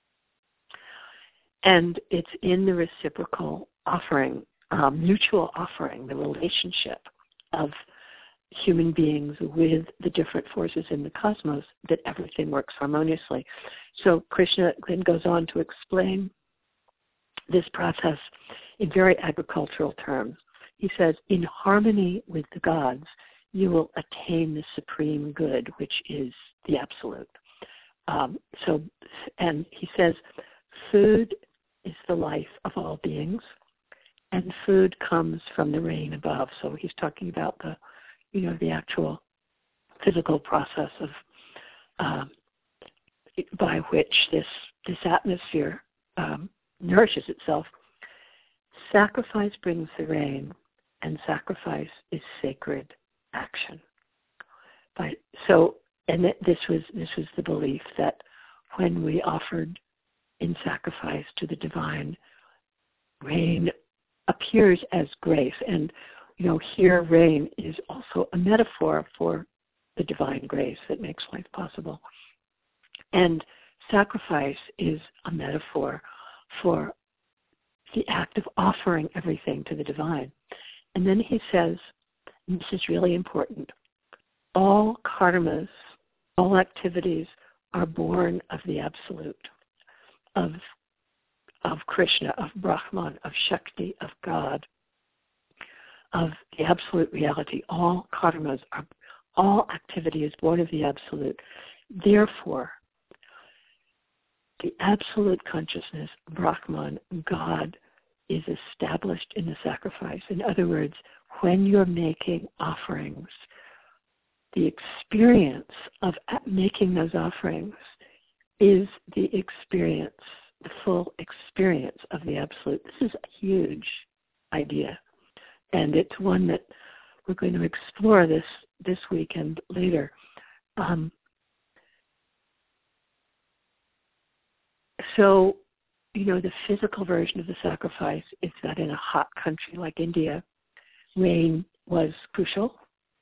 And it's in the reciprocal offering, mutual offering, the relationship of human beings with the different forces in the cosmos that everything works harmoniously. So Krishna then goes on to explain this process in very agricultural terms. He says, in harmony with the gods, you will attain the supreme good, which is the absolute. And he says, food is the life of all beings, and food comes from the rain above. So he's talking about the actual physical process of by which this atmosphere nourishes itself. Sacrifice brings the rain, and sacrifice is sacred action. This was the belief that when we offered in sacrifice to the divine, rain appears as grace. And here rain is also a metaphor for the divine grace that makes life possible. And sacrifice is a metaphor for the act of offering everything to the divine. And then he says, and this is really important, all karmas, all activities are born of the Absolute, of Krishna, of Brahman, of Shakti, of God, of the Absolute reality. All karmas all activity is born of the Absolute. Therefore, the Absolute consciousness, Brahman, God, is established in the sacrifice. In other words, when you're making offerings, the experience of making those offerings is the experience, the full experience of the Absolute. This is a huge idea, and it's one that we're going to explore this week and later. So, the physical version of the sacrifice is that in a hot country like India, rain was crucial.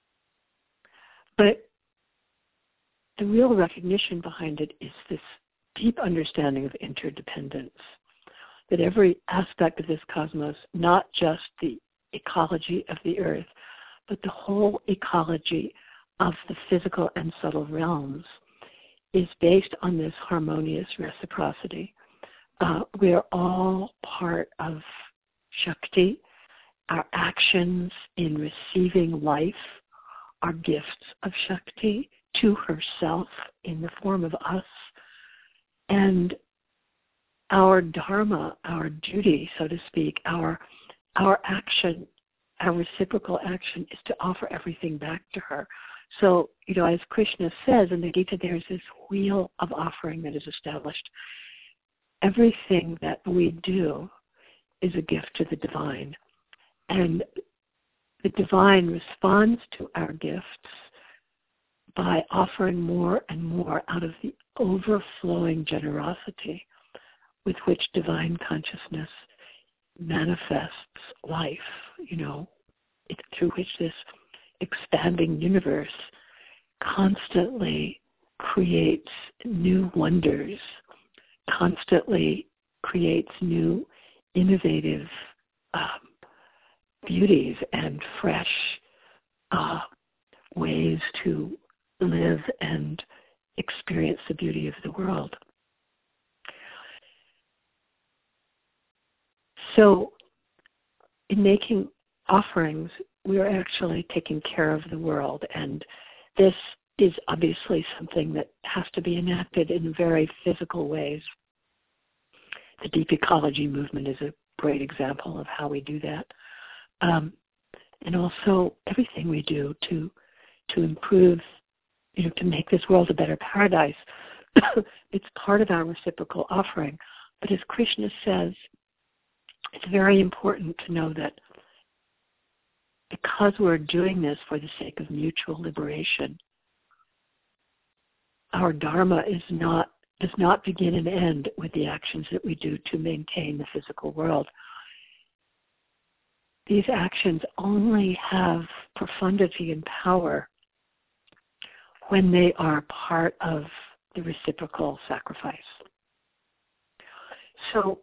But the real recognition behind it is this deep understanding of interdependence, that every aspect of this cosmos, not just the ecology of the earth, but the whole ecology of the physical and subtle realms, is based on this harmonious reciprocity. We are all part of Shakti. Our actions in receiving life are gifts of Shakti to herself in the form of us. And our dharma, our duty, so to speak, our action, our reciprocal action is to offer everything back to her. So, as Krishna says in the Gita, there's this wheel of offering that is established. Everything that we do is a gift to the divine. And the divine responds to our gifts by offering more and more out of the overflowing generosity with which divine consciousness manifests life, through which this expanding universe constantly creates new wonders, constantly creates new innovative beauties and fresh ways to live and experience the beauty of the world. So in making offerings, we are actually taking care of the world, and this is obviously something that has to be enacted in very physical ways. The deep ecology movement is a great example of how we do that. And also everything we do to improve, to make this world a better paradise, it's part of our reciprocal offering. But as Krishna says, it's very important to know that because we're doing this for the sake of mutual liberation, our dharma does not begin and end with the actions that we do to maintain the physical world. These actions only have profundity and power when they are part of the reciprocal sacrifice. So,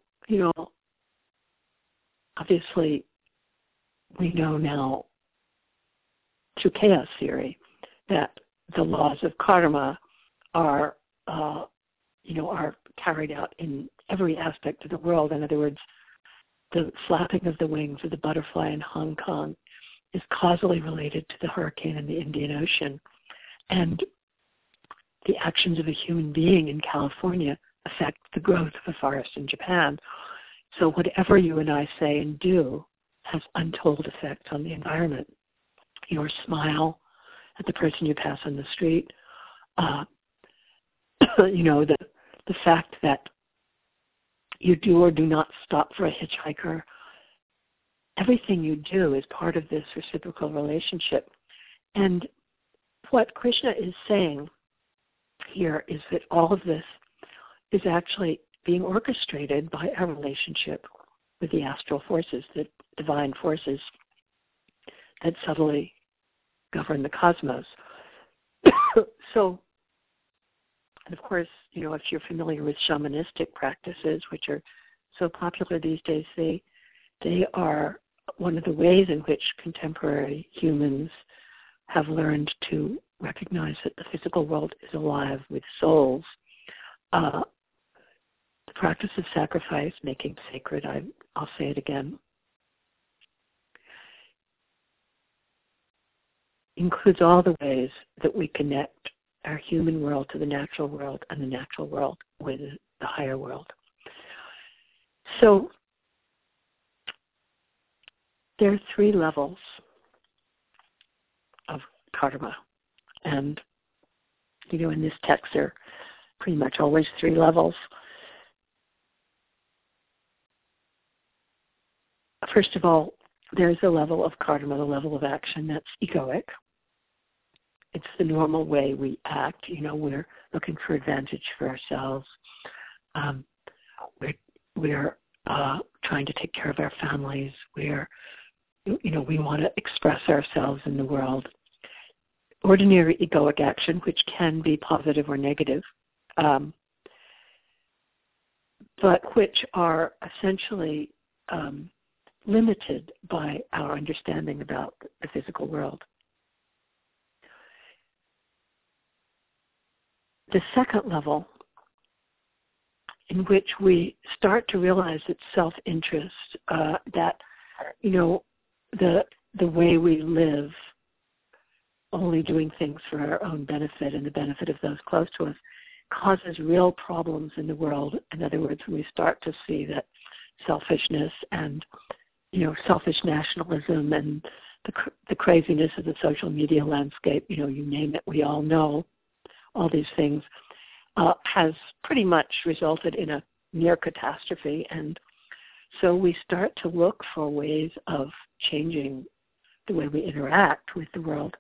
obviously, we know now through chaos theory that the laws of karma are carried out in every aspect of the world. In other words, the flapping of the wings of the butterfly in Hong Kong is causally related to the hurricane in the Indian Ocean. And the actions of a human being in California affect the growth of a forest in Japan. So whatever you and I say and do has untold effects on the environment. Your smile at the person you pass on the street. The fact that you do or do not stop for a hitchhiker, everything you do is part of this reciprocal relationship. And what Krishna is saying here is that all of this is actually being orchestrated by our relationship with the astral forces, the divine forces that subtly govern the cosmos. So, and of course, if you're familiar with shamanistic practices, which are so popular these days, they are one of the ways in which contemporary humans have learned to recognize that the physical world is alive with souls. The practice of sacrifice, making sacred, I'll say it again, includes all the ways that we connect our human world to the natural world and the natural world with the higher world. So there are 3 levels of karma. And, in this text, there are pretty much always 3 levels. First of all, there's a level of karma, the level of action that's egoic. It's the normal way we act. We're looking for advantage for ourselves. We're trying to take care of our families. We want to express ourselves in the world. Ordinary egoic action, which can be positive or negative, but which are essentially limited by our understanding about the physical world. The second level, in which we start to realize it's self-interest, that, the way we live, only doing things for our own benefit and the benefit of those close to us, causes real problems in the world. In other words, we start to see that selfishness and, selfish nationalism and the craziness of the social media landscape, you name it, we all know all these things, has pretty much resulted in a near catastrophe. And so we start to look for ways of changing the way we interact with the world.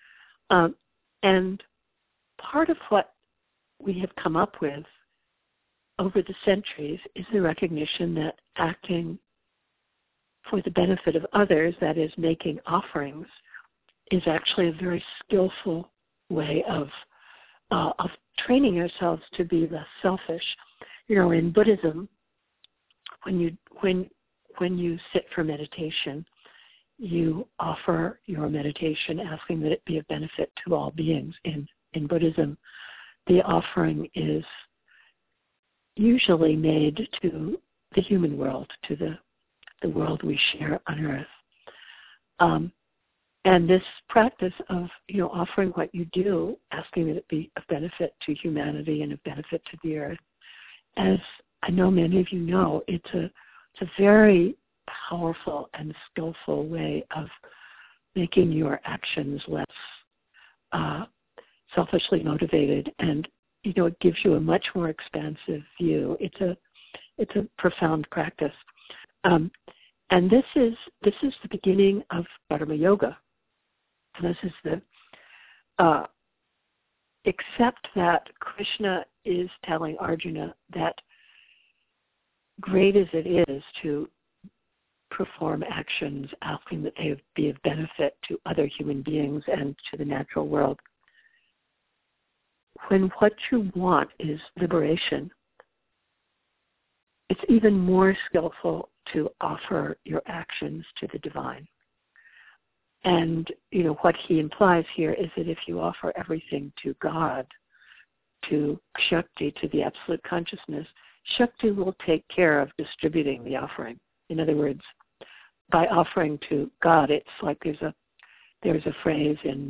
And part of what we have come up with over the centuries is the recognition that acting for the benefit of others, that is, making offerings, is actually a very skillful way of training ourselves to be less selfish. In Buddhism, when you sit for meditation, you offer your meditation asking that it be of benefit to all beings. In Buddhism, the offering is usually made to the human world, to the world we share on earth. And this practice of, offering what you do, asking that it be of benefit to humanity and of benefit to the earth, as I know many of you know, it's a very powerful and skillful way of making your actions less selfishly motivated, and it gives you a much more expansive view. It's a profound practice, and this is the beginning of Karma Yoga. And this is except that Krishna is telling Arjuna that great as it is to perform actions asking that they be of benefit to other human beings and to the natural world, when what you want is liberation, it's even more skillful to offer your actions to the divine. And, what he implies here is that if you offer everything to God, to Shakti, to the absolute consciousness, Shakti will take care of distributing the offering. In other words, by offering to God, it's like there's a phrase in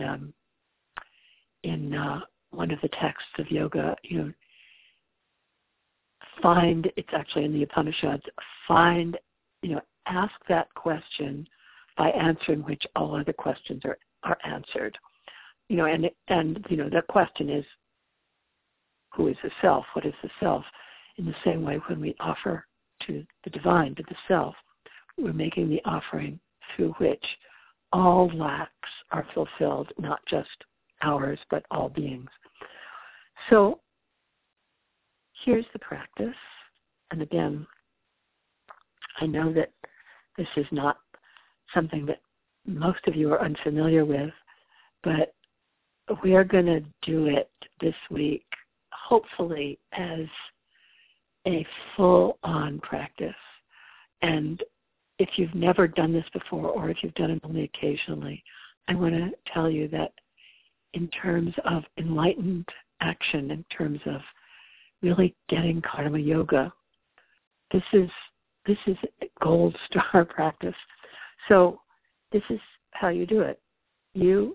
one of the texts of yoga, it's actually in the Upanishads, ask that question by answering which all other questions are answered. the question is, who is the self? What is the self? In the same way, when we offer to the divine, to the self, we're making the offering through which all lacks are fulfilled, not just ours, but all beings. So here's the practice. And again, I know that this is not something that most of you are unfamiliar with, but we are going to do it this week, hopefully as a full-on practice. And if you've never done this before, or if you've done it only occasionally, I want to tell you that in terms of enlightened action, in terms of really getting karma yoga, this is a gold star practice. So this is how you do it. You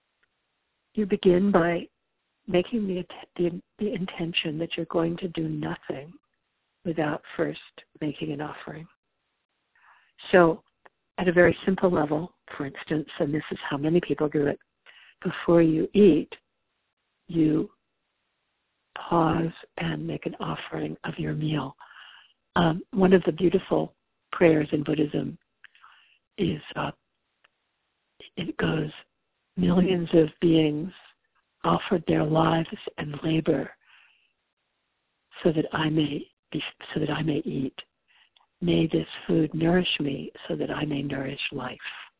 begin by making the intention that you're going to do nothing without first making an offering. So at a very simple level, for instance, and this is how many people do it, before you eat, you pause and make an offering of your meal. One of the beautiful prayers in Buddhism is, it goes, millions of beings offered their lives and labor so that I may eat. May this food nourish me so that I may nourish life.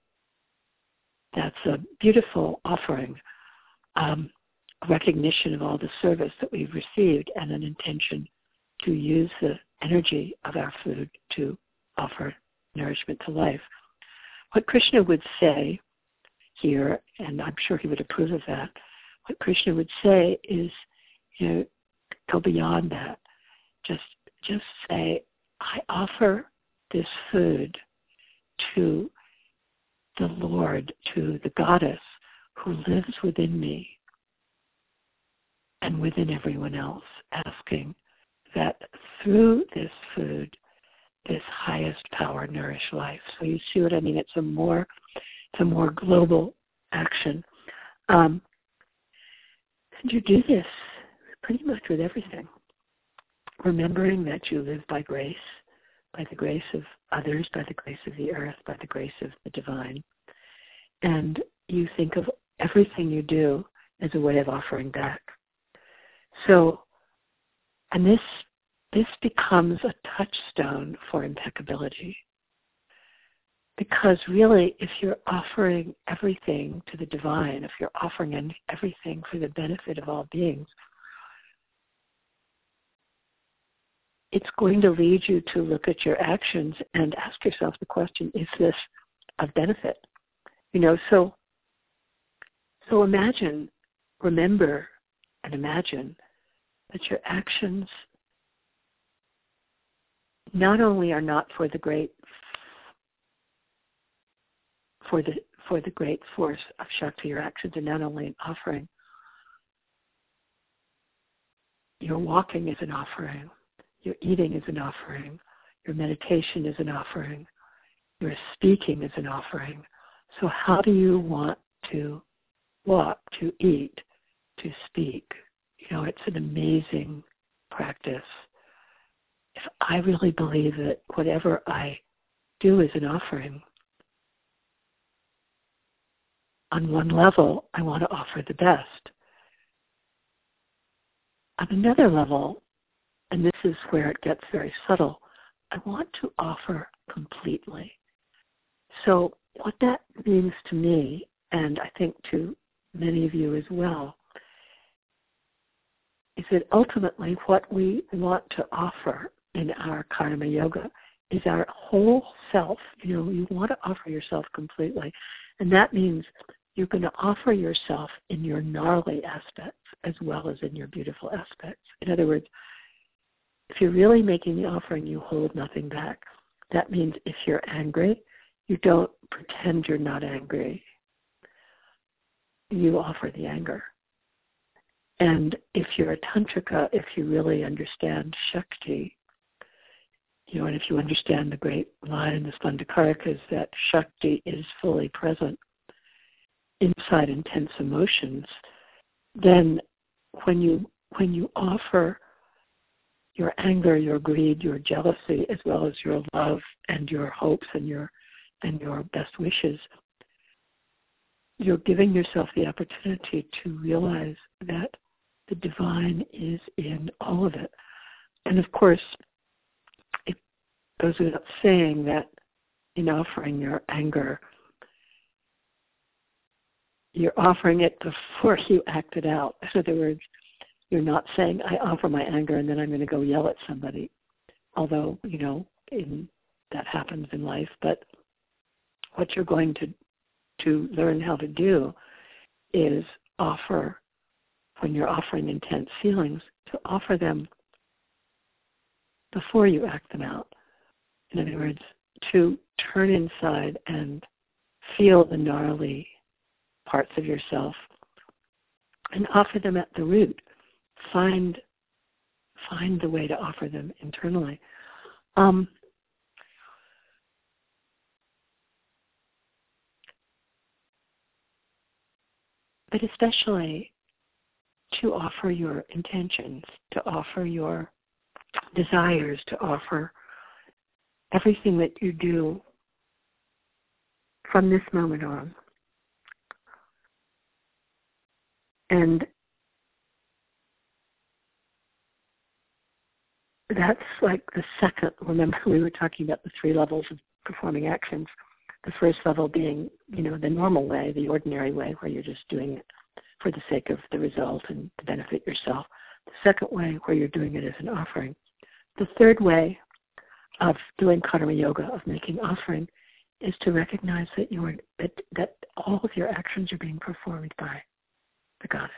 That's a beautiful offering, a recognition of all the service that we've received and an intention to use the energy of our food to offer nourishment to life. What Krishna would say here, and I'm sure he would approve of that, what Krishna would say is, go beyond that. Just say, I offer this food to the Lord, to the goddess who lives within me and within everyone else, asking that through this food, this highest power nourish life. So you see what I mean? It's a more global action. And you do this pretty much with everything, remembering that you live by grace, by the grace of others, by the grace of the earth, by the grace of the divine. And you think of everything you do as a way of offering back. So, and this becomes a touchstone for impeccability. Because really, if you're offering everything to the divine, if you're offering everything for the benefit of all beings, it's going to lead you to look at your actions and ask yourself the question, is this of benefit? So remember and imagine that your actions not only are not for the great force of Shakti, your actions are not only an offering. Your walking is an offering. Your eating is an offering. Your meditation is an offering. Your speaking is an offering. So how do you want to walk, to eat, to speak? It's an amazing practice. If I really believe that whatever I do is an offering, on one level, I want to offer the best. On another level, and this is where it gets very subtle, I want to offer completely. So what that means to me, and I think to many of you as well, is that ultimately what we want to offer in our karma yoga is our whole self. You want to offer yourself completely. And that means you're going to offer yourself in your gnarly aspects as well as in your beautiful aspects. In other words, if you're really making the offering, you hold nothing back. That means if you're angry, you don't pretend you're not angry. You offer the anger. And if you're a tantrika, if you really understand Shakti, and if you understand the great line in the Skandakarikas that Shakti is fully present, inside intense emotions, then when you offer your anger, your greed, your jealousy, as well as your love and your hopes and your best wishes, you're giving yourself the opportunity to realize that the divine is in all of it. And of course, it goes without saying that in offering your anger, you're offering it before you act it out. In other words, you're not saying, I offer my anger and then I'm going to go yell at somebody. Although, that happens in life. But what you're going to learn how to do is offer, when you're offering intense feelings, to offer them before you act them out. In other words, to turn inside and feel the gnarly parts of yourself and offer them at the root. Find the way to offer them internally. But especially to offer your intentions, to offer your desires, to offer everything that you do from this moment on. And that's like the second. Remember, we were talking about the 3 levels of performing actions. The first level being, the normal way, the ordinary way, where you're just doing it for the sake of the result and to benefit yourself. The second way, where you're doing it as an offering. The third way of doing karma yoga, of making offering, is to recognize that all of your actions are being performed by the goddess.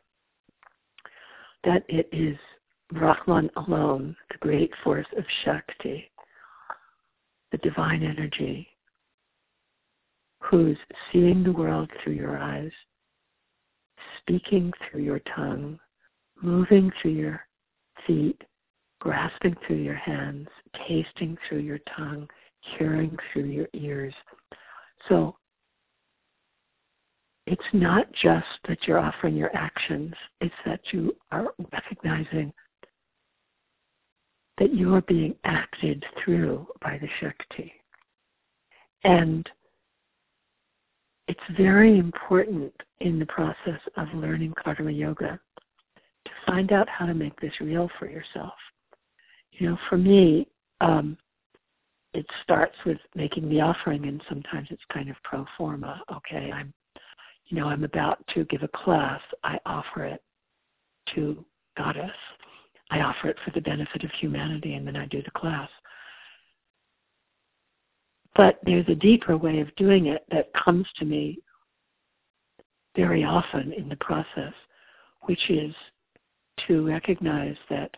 That it is Brahman alone, the great force of Shakti, the divine energy, who's seeing the world through your eyes, speaking through your tongue, moving through your feet, grasping through your hands, tasting through your tongue, hearing through your ears. So it's not just that you're offering your actions, it's that you are recognizing that you are being acted through by the Shakti. And it's very important in the process of learning karma yoga to find out how to make this real for yourself. For me, it starts with making the offering, and sometimes it's kind of pro forma. Okay, I'm about to give a class. I offer it to Goddess. I offer it for the benefit of humanity, and then I do the class. But there's a deeper way of doing it that comes to me very often in the process, which is to recognize that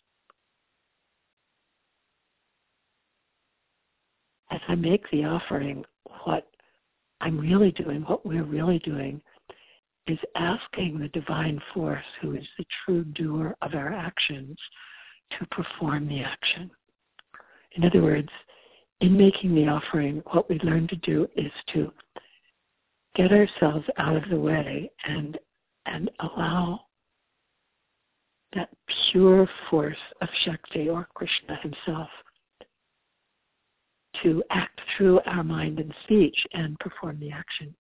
as I make the offering, what we're really doing, is asking the divine force, who is the true doer of our actions, to perform the action. In other words, in making the offering, what we learn to do is to get ourselves out of the way and allow that pure force of Shakti, or Krishna himself, to act through our mind and speech and perform the action.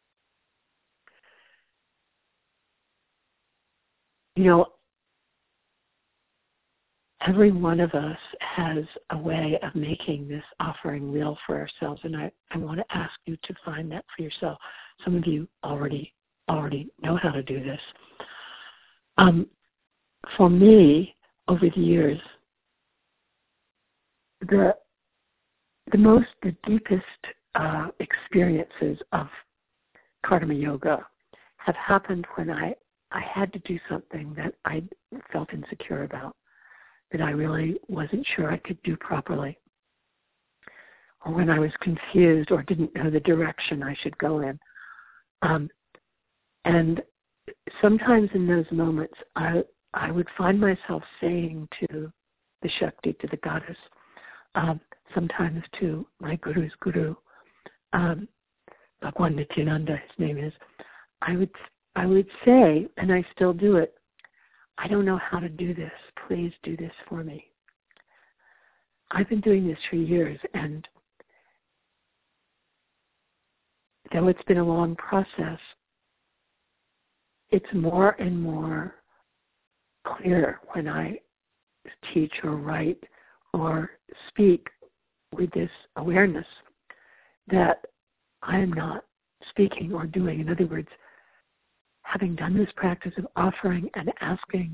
Every one of us has a way of making this offering real for ourselves, and I want to ask you to find that for yourself. Some of you already know how to do this. For me, over the years, the deepest experiences of karma yoga have happened when I had to do something that I felt insecure about, that I really wasn't sure I could do properly, or when I was confused or didn't know the direction I should go in. And sometimes in those moments, I would find myself saying to the Shakti, to the goddess, sometimes to my guru's guru, Bhagwan Nityananda, his name is, I would say, and I still do it, I don't know how to do this. Please do this for me. I've been doing this for years, and though it's been a long process, it's more and more clear when I teach or write or speak with this awareness that I am not speaking or doing. In other words, having done this practice of offering and asking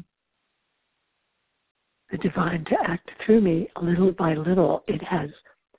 the divine to act through me little by little, it has,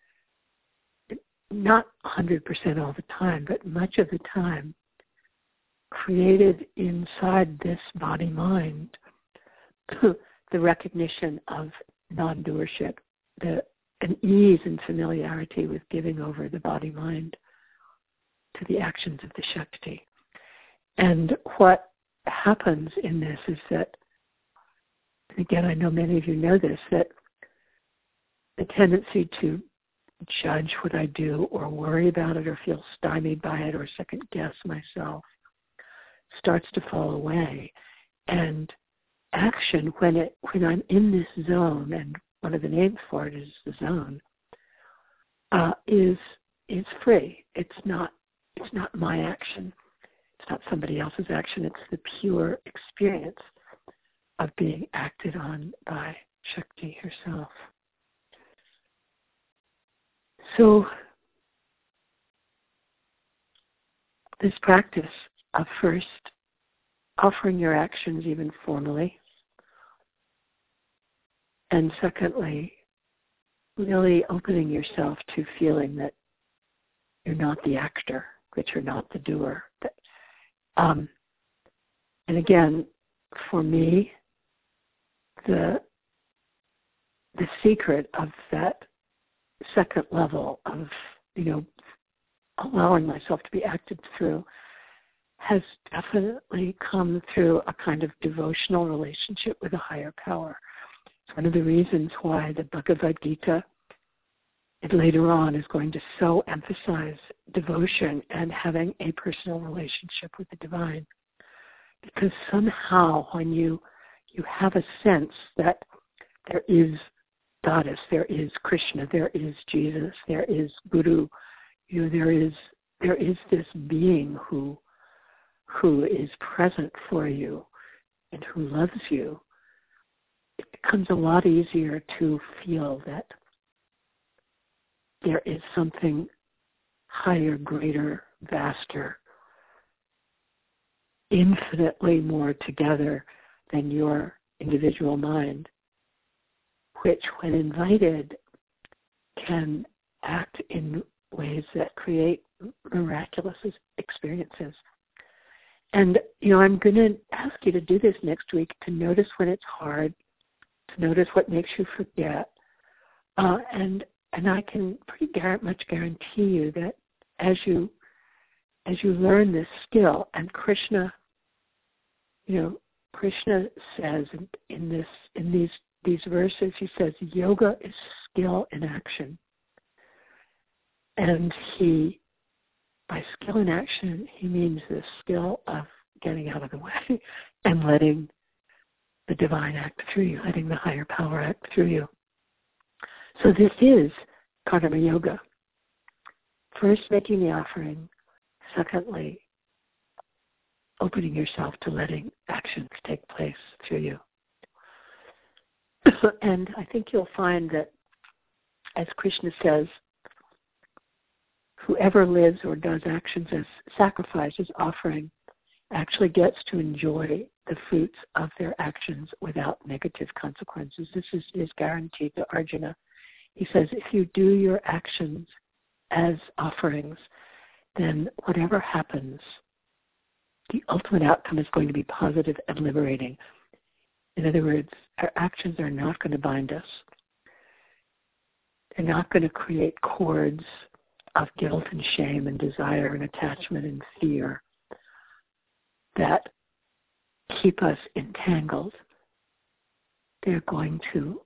not 100% all the time, but much of the time, created inside this body-mind the recognition of non-doership, an ease and familiarity with giving over the body-mind to the actions of the Shakti. And what happens in this is that, again, I know many of you know this, that the tendency to judge what I do or worry about it or feel stymied by it or second guess myself starts to fall away. And action, when I'm in this zone, and one of the names for it is the zone, is free. It's not my action. It's not somebody else's action. It's the pure experience of being acted on by Shakti herself. So this practice of first offering your actions even formally, and secondly, really opening yourself to feeling that you're not the actor, that you're not the doer. And again, for me, the secret of that second level of, allowing myself to be acted through has definitely come through a kind of devotional relationship with a higher power. It's one of the reasons why the Bhagavad Gita later on is going to so emphasize devotion and having a personal relationship with the divine. Because somehow when you have a sense that there is Goddess, there is Krishna, there is Jesus, there is Guru, there is this being who is present for you and who loves you, it becomes a lot easier to feel that there is something higher, greater, vaster, infinitely more together than your individual mind, which, when invited, can act in ways that create miraculous experiences. And, I'm going to ask you to do this next week, to notice when it's hard, to notice what makes you forget. And I can pretty much guarantee you that as you learn this skill, and Krishna says in these verses, he says, yoga is skill in action. And by skill in action, he means the skill of getting out of the way and letting the divine act through you, letting the higher power act through you. So this is Karma Yoga. First, making the offering. Secondly, opening yourself to letting actions take place through you. And I think you'll find that, as Krishna says, whoever lives or does actions as sacrifice, as offering, actually gets to enjoy the fruits of their actions without negative consequences. This is guaranteed to Arjuna. He says, if you do your actions as offerings, then whatever happens, the ultimate outcome is going to be positive and liberating. In other words, our actions are not going to bind us. They're not going to create cords of guilt and shame and desire and attachment and fear that keep us entangled. They're going to,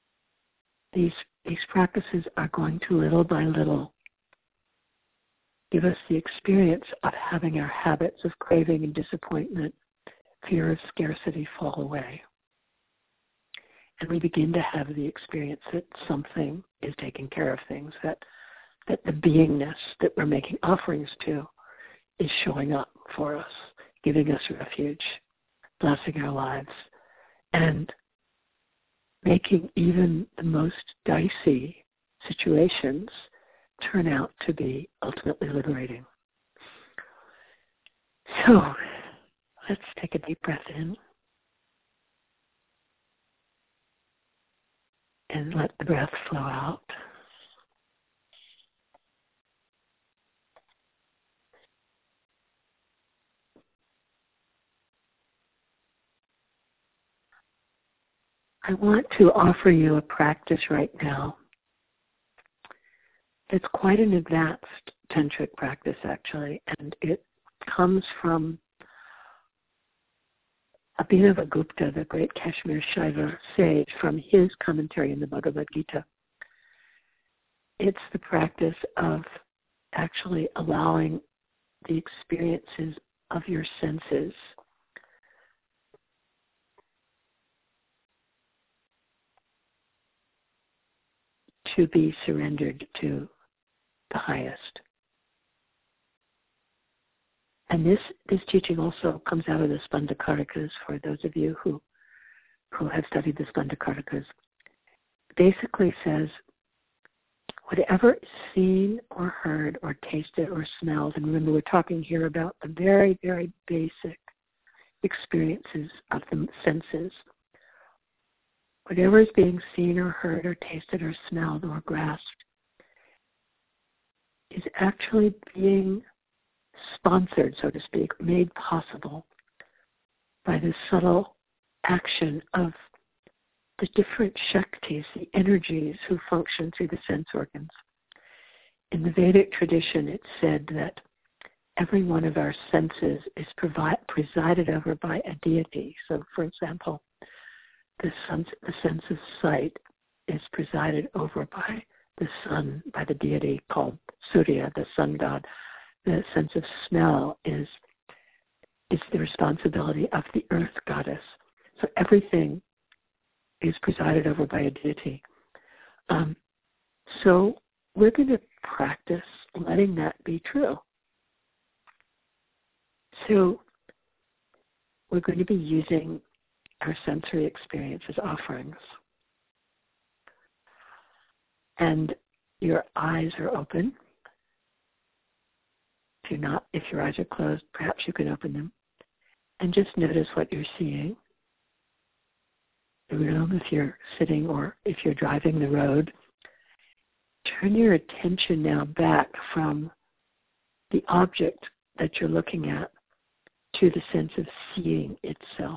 these practices are going to little by little give us the experience of having our habits of craving and disappointment, fear of scarcity fall away. And we begin to have the experience that something is taking care of things, that the beingness that we're making offerings to is showing up for us, giving us refuge, blessing our lives, and making even the most dicey situations turn out to be ultimately liberating. So let's take a deep breath in and let the breath flow out. I want to offer you a practice right now. It's quite an advanced tantric practice, actually, and it comes from Abhinavagupta, the great Kashmir Shaiva sage, from his commentary in the Bhagavad Gita. It's the practice of actually allowing the experiences of your senses to be surrendered to the highest. And this teaching also comes out of the Spandakarikas, for those of you who have studied the Spandakarikas. Basically says, whatever is seen or heard or tasted or smelled, and remember we're talking here about the very, very basic experiences of the senses. Whatever is being seen or heard or tasted or smelled or grasped is actually being sponsored, so to speak, made possible by the subtle action of the different Shaktis, the energies who function through the sense organs. In the Vedic tradition, it's said that every one of our senses is presided over by a deity. So, for example, the sense of sight is presided over by the sun, by the deity called Surya, the sun god. The sense of smell is the responsibility of the earth goddess. So everything is presided over by a deity. So we're going to practice letting that be true. So we're going to be using our sensory experience as offerings. And your eyes are open. If your eyes are closed, perhaps you can open them. And just notice what you're seeing. The room, if you're sitting or if you're driving the road. Turn your attention now back from the object that you're looking at to the sense of seeing itself.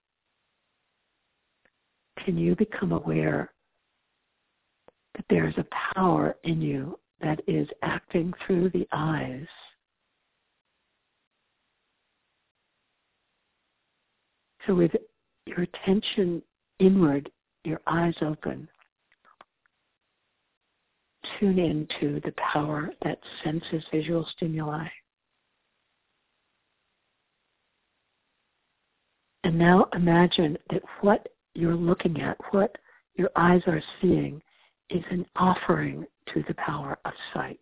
Can you become aware that there is a power in you that is acting through the eyes? So with your attention inward, your eyes open, tune into the power that senses visual stimuli. And now imagine that what you're looking at, what your eyes are seeing, is an offering to the power of sight.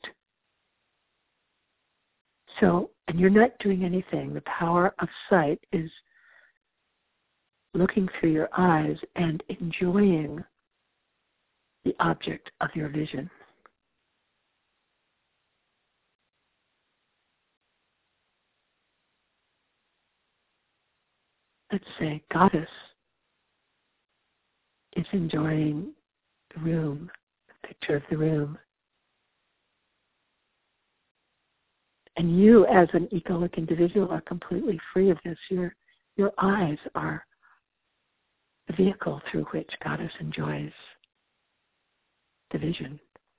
So, and you're not doing anything. The power of sight is looking through your eyes and enjoying the object of your vision. Let's say Goddess is enjoying the room, the picture of the room. And you, as an egoic individual, are completely free of this. Your eyes are the vehicle through which Goddess enjoys the vision.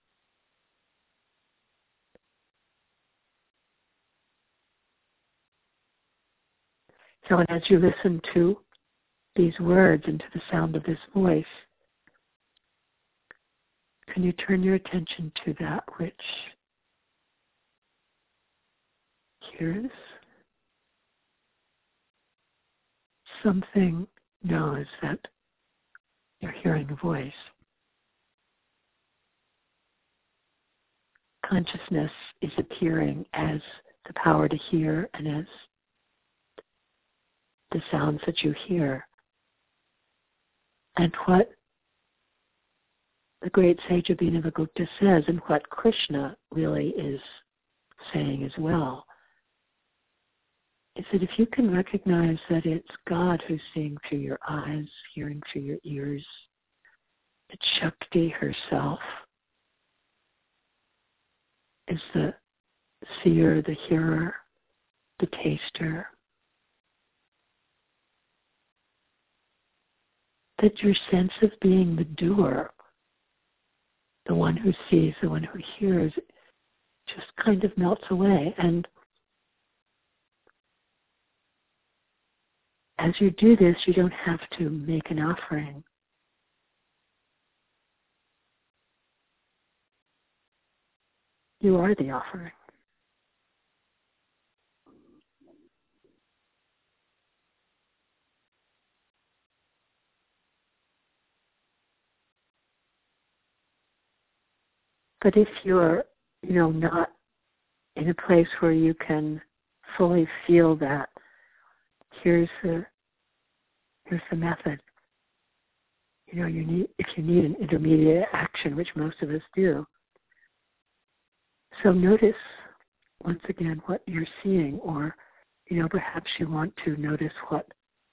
So, and as you listen to these words and to the sound of this voice, can you turn your attention to that which hears. Something knows that you're hearing a voice. Consciousness is appearing as the power to hear and as the sounds that you hear. And what the great sage Abhinavagupta says, and what Krishna really is saying as well, is that if you can recognize that it's God who's seeing through your eyes, hearing through your ears, that Shakti herself is the seer, the hearer, the taster, that your sense of being the doer, the one who sees, the one who hears, just kind of melts away. And as you do this, you don't have to make an offering. You are the offering. But if you're, not in a place where you can fully feel that, here's the method. If you need an intermediate action, which most of us do. So notice once again what you're seeing, or perhaps you want to notice what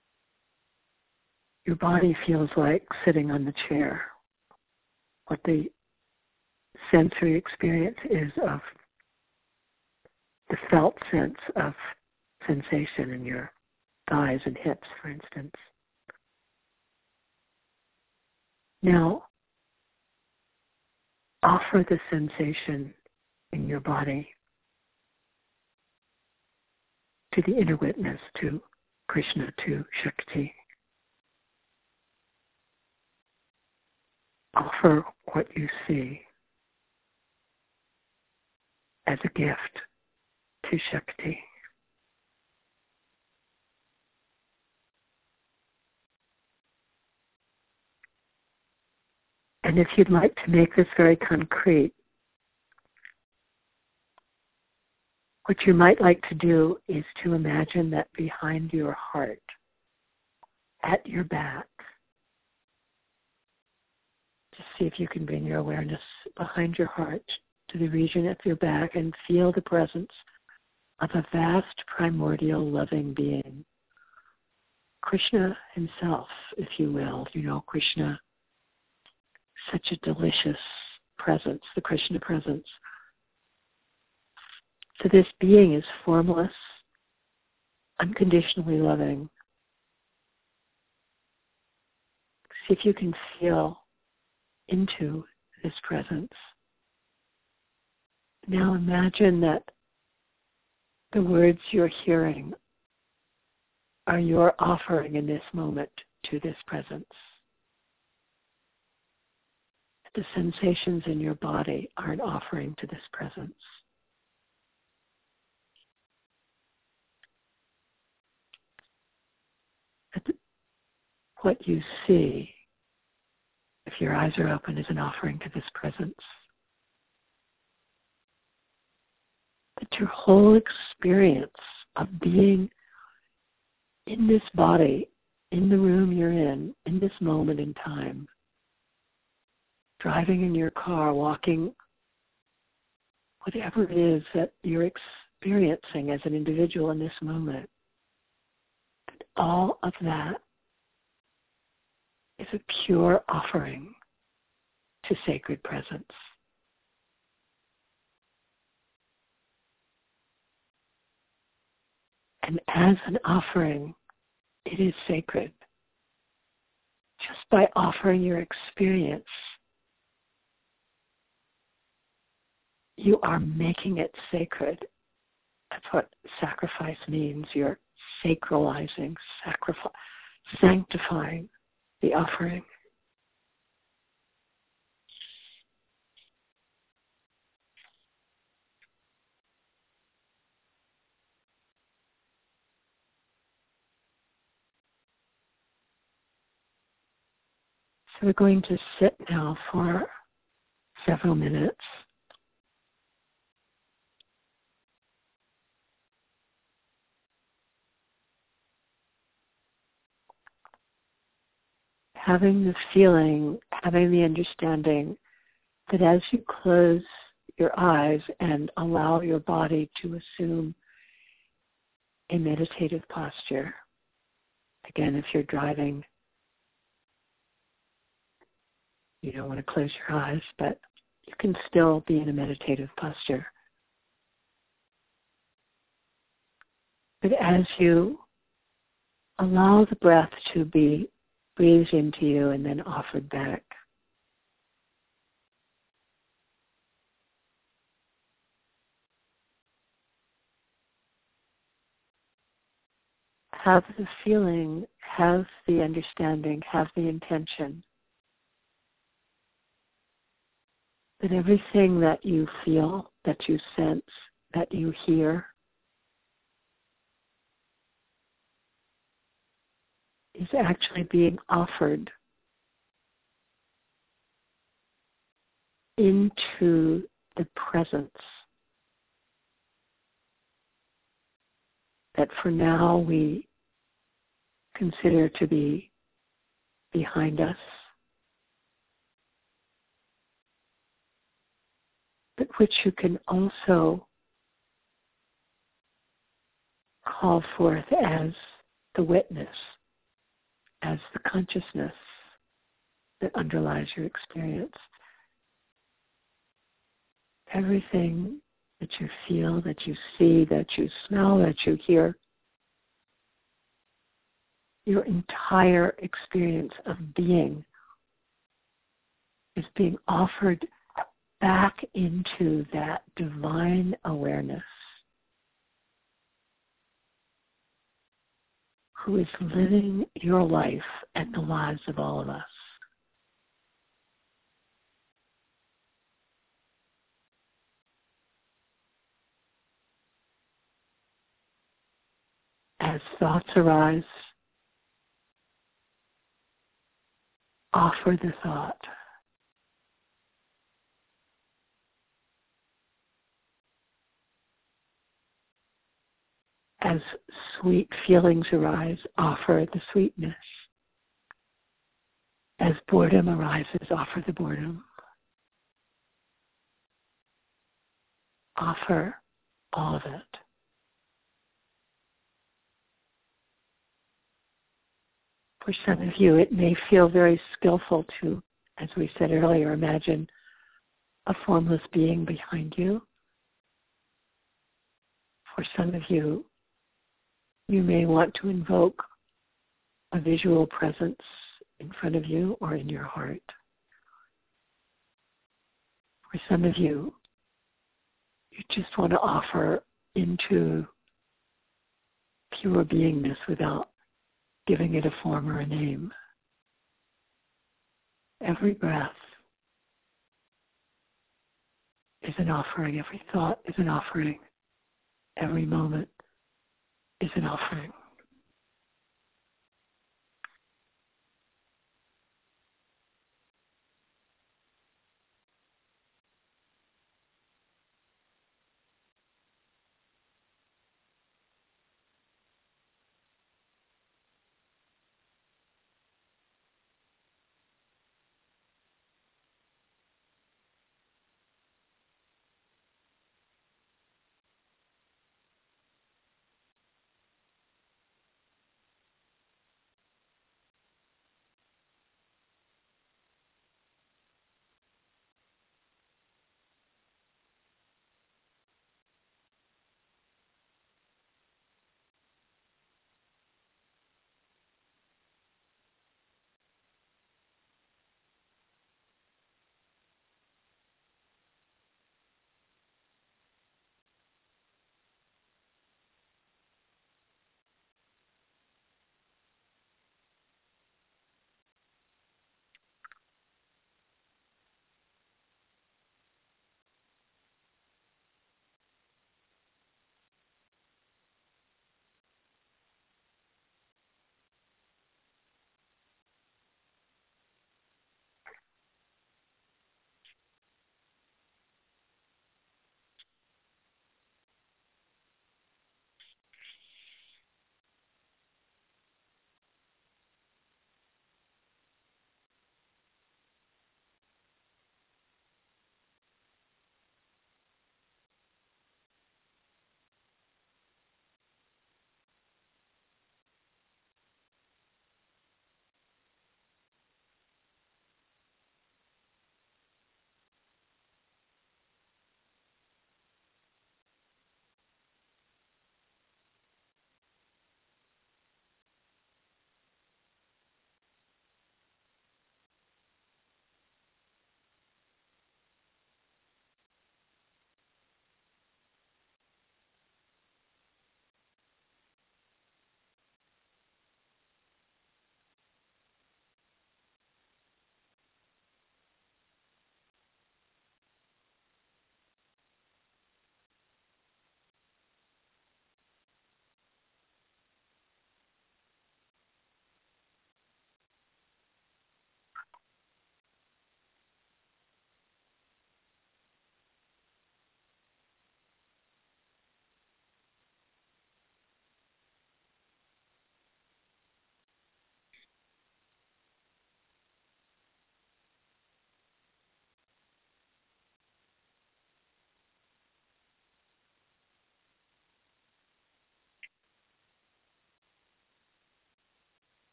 your body feels like sitting on the chair, what the sensory experience is of the felt sense of sensation in your thighs and hips, for instance. Now, offer the sensation in your body to the inner witness, to Krishna, to Shakti. Offer what you see as a gift to Shakti. And if you'd like to make this very concrete, what you might like to do is to imagine that behind your heart, at your back, just see if you can bring your awareness behind your heart to the region at your back and feel the presence of a vast, primordial, loving being. Krishna himself, if you will. Krishna, such a delicious presence, the Krishna presence. So this being is formless, unconditionally loving. See if you can feel into this presence. Now imagine that the words you're hearing are your offering in this moment to this presence. The sensations in your body are an offering to this presence. What you see, if your eyes are open, is an offering to this presence. But your whole experience of being in this body, in the room you're in this moment in time, driving in your car, walking, whatever it is that you're experiencing as an individual in this moment, all of that is a pure offering to sacred presence. And as an offering, it is sacred. Just by offering your experience, you are making it sacred. That's what sacrifice means. You're sacralizing, sanctifying the offering. So we're going to sit now for several minutes. Having the feeling, having the understanding that as you close your eyes and allow your body to assume a meditative posture, again, if you're driving, you don't want to close your eyes, but you can still be in a meditative posture. But as you allow the breath to be breathed into you and then offered back, have the feeling, have the understanding, have the intention that everything that you feel, that you sense, that you hear is actually being offered into the presence that for now we consider to be behind us, but which you can also call forth as the witness, as the consciousness that underlies your experience. Everything that you feel, that you see, that you smell, that you hear, your entire experience of being is being offered back into that divine awareness who is living your life and the lives of all of us. As thoughts arise, offer the thought. As sweet feelings arise, offer the sweetness. As boredom arises, offer the boredom. Offer all of it. For some of you, it may feel very skillful to, as we said earlier, imagine a formless being behind you. For some of you, you may want to invoke a visual presence in front of you or in your heart. For some of you, you just want to offer into pure beingness without giving it a form or a name. Every breath is an offering. Every thought is an offering. Every moment is an offering.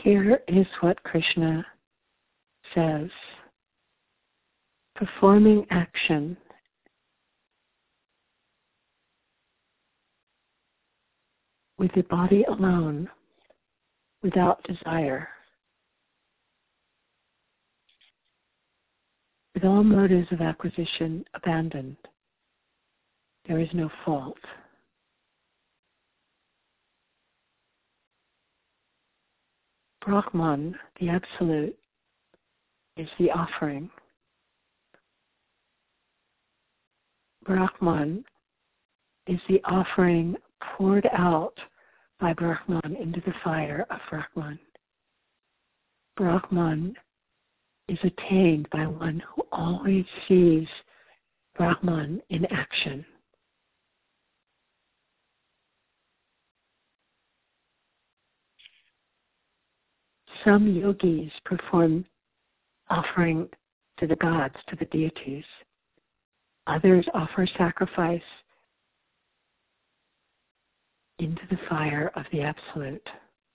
Here is what Krishna says. Performing action with the body alone, without desire, with all motives of acquisition abandoned, there is no fault. Brahman, the Absolute, is the offering. Brahman is the offering poured out by Brahman into the fire of Brahman. Brahman is attained by one who always sees Brahman in action. Some yogis perform offering to the gods, to the deities. Others offer sacrifice into the fire of the Absolute.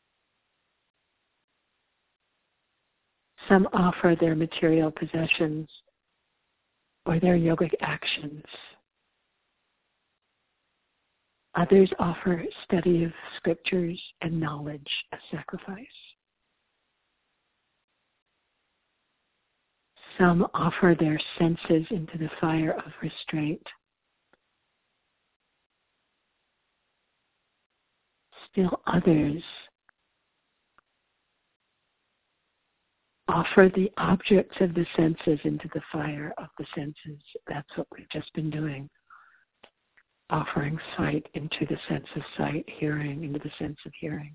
Some offer their material possessions or their yogic actions. Others offer study of scriptures and knowledge as sacrifice. Some offer their senses into the fire of restraint. Still others offer the objects of the senses into the fire of the senses. That's what we've just been doing. Offering sight into the sense of sight, hearing into the sense of hearing.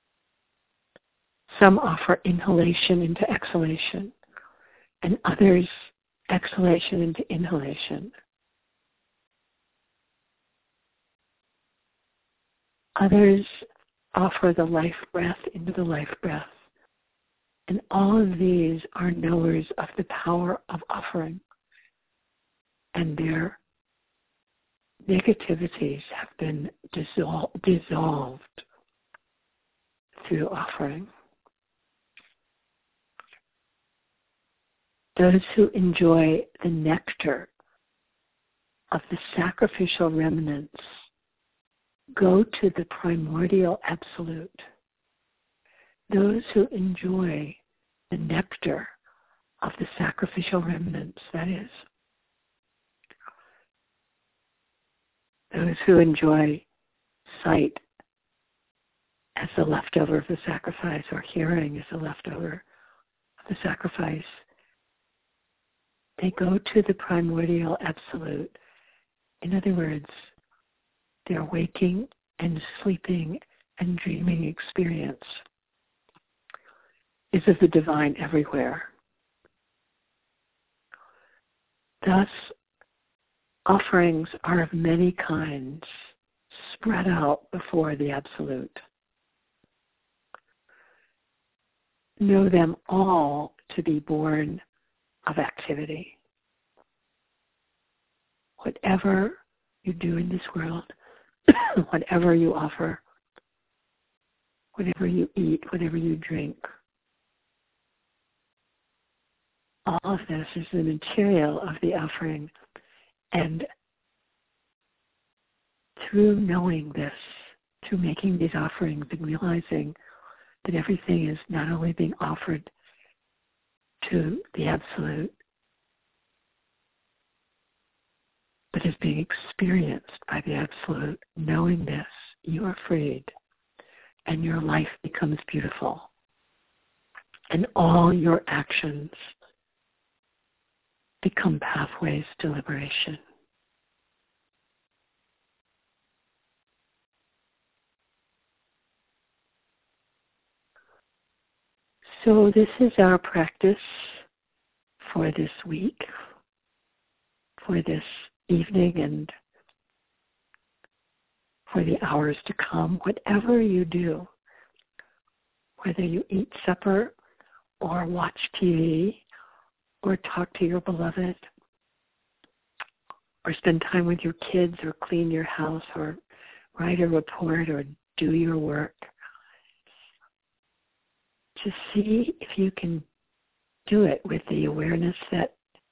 Some offer inhalation into exhalation, and others exhalation into inhalation. Others offer the life breath into the life breath. And all of these are knowers of the power of offering. And their negativities have been dissolved through offering. Those who enjoy the nectar of the sacrificial remnants go to the primordial Absolute. Those who enjoy the nectar of the sacrificial remnants, that is, those who enjoy sight as the leftover of the sacrifice, or hearing as the leftover of the sacrifice, they go to the primordial Absolute. In other words, their waking and sleeping and dreaming experience is of the divine everywhere. Thus, offerings are of many kinds, spread out before the Absolute. Know them all to be born of activity. Whatever you do in this world, whatever you offer, whatever you eat, whatever you drink, all of this is the material of the offering. And through knowing this, through making these offerings and realizing that everything is not only being offered to the Absolute, but is being experienced by the Absolute, knowing this, you are freed, and your life becomes beautiful. And all your actions become pathways to liberation. So this is our practice for this week, for this evening, and for the hours to come. Whatever you do, whether you eat supper or watch TV or talk to your beloved or spend time with your kids or clean your house or write a report or do your work, to see if you can do it with the awareness that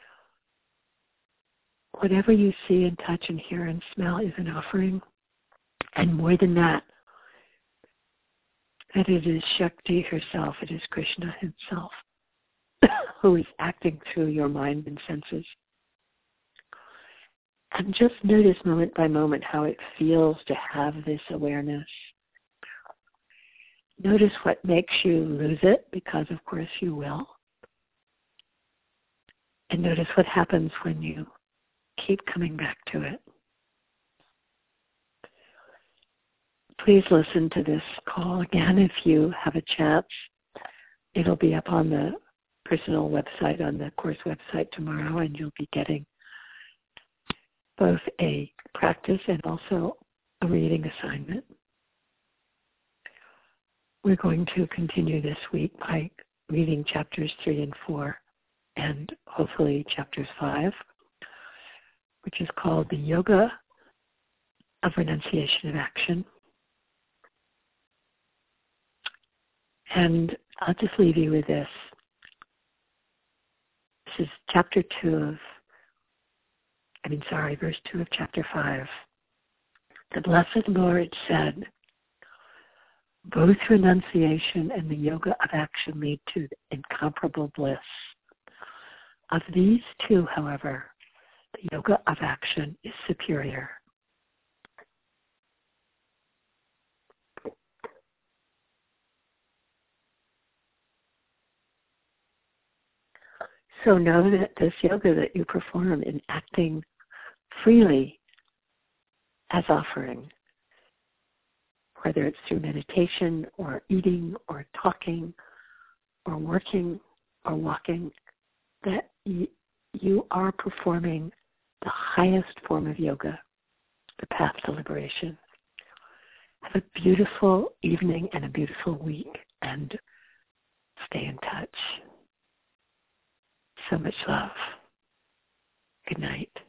whatever you see and touch and hear and smell is an offering. And more than that it is Shakti herself, it is Krishna himself who is acting through your mind and senses. And just notice moment by moment how it feels to have this awareness. Notice what makes you lose it, because of course you will. And notice what happens when you keep coming back to it. Please listen to this call again if you have a chance. It'll be up on the personal website, on the course website tomorrow, and you'll be getting both a practice and also a reading assignment. We're going to continue this week by reading chapters 3 and 4 and hopefully chapters 5, which is called the Yoga of Renunciation of Action. And I'll just leave you with this. This is verse 2 of chapter 5. The Blessed Lord said, both renunciation and the yoga of action lead to incomparable bliss. Of these two, however, the yoga of action is superior. So know that this yoga that you perform in acting freely as offering, whether it's through meditation or eating or talking or working or walking, that you are performing the highest form of yoga, the path to liberation. Have a beautiful evening and a beautiful week, and stay in touch. So much love. Good night.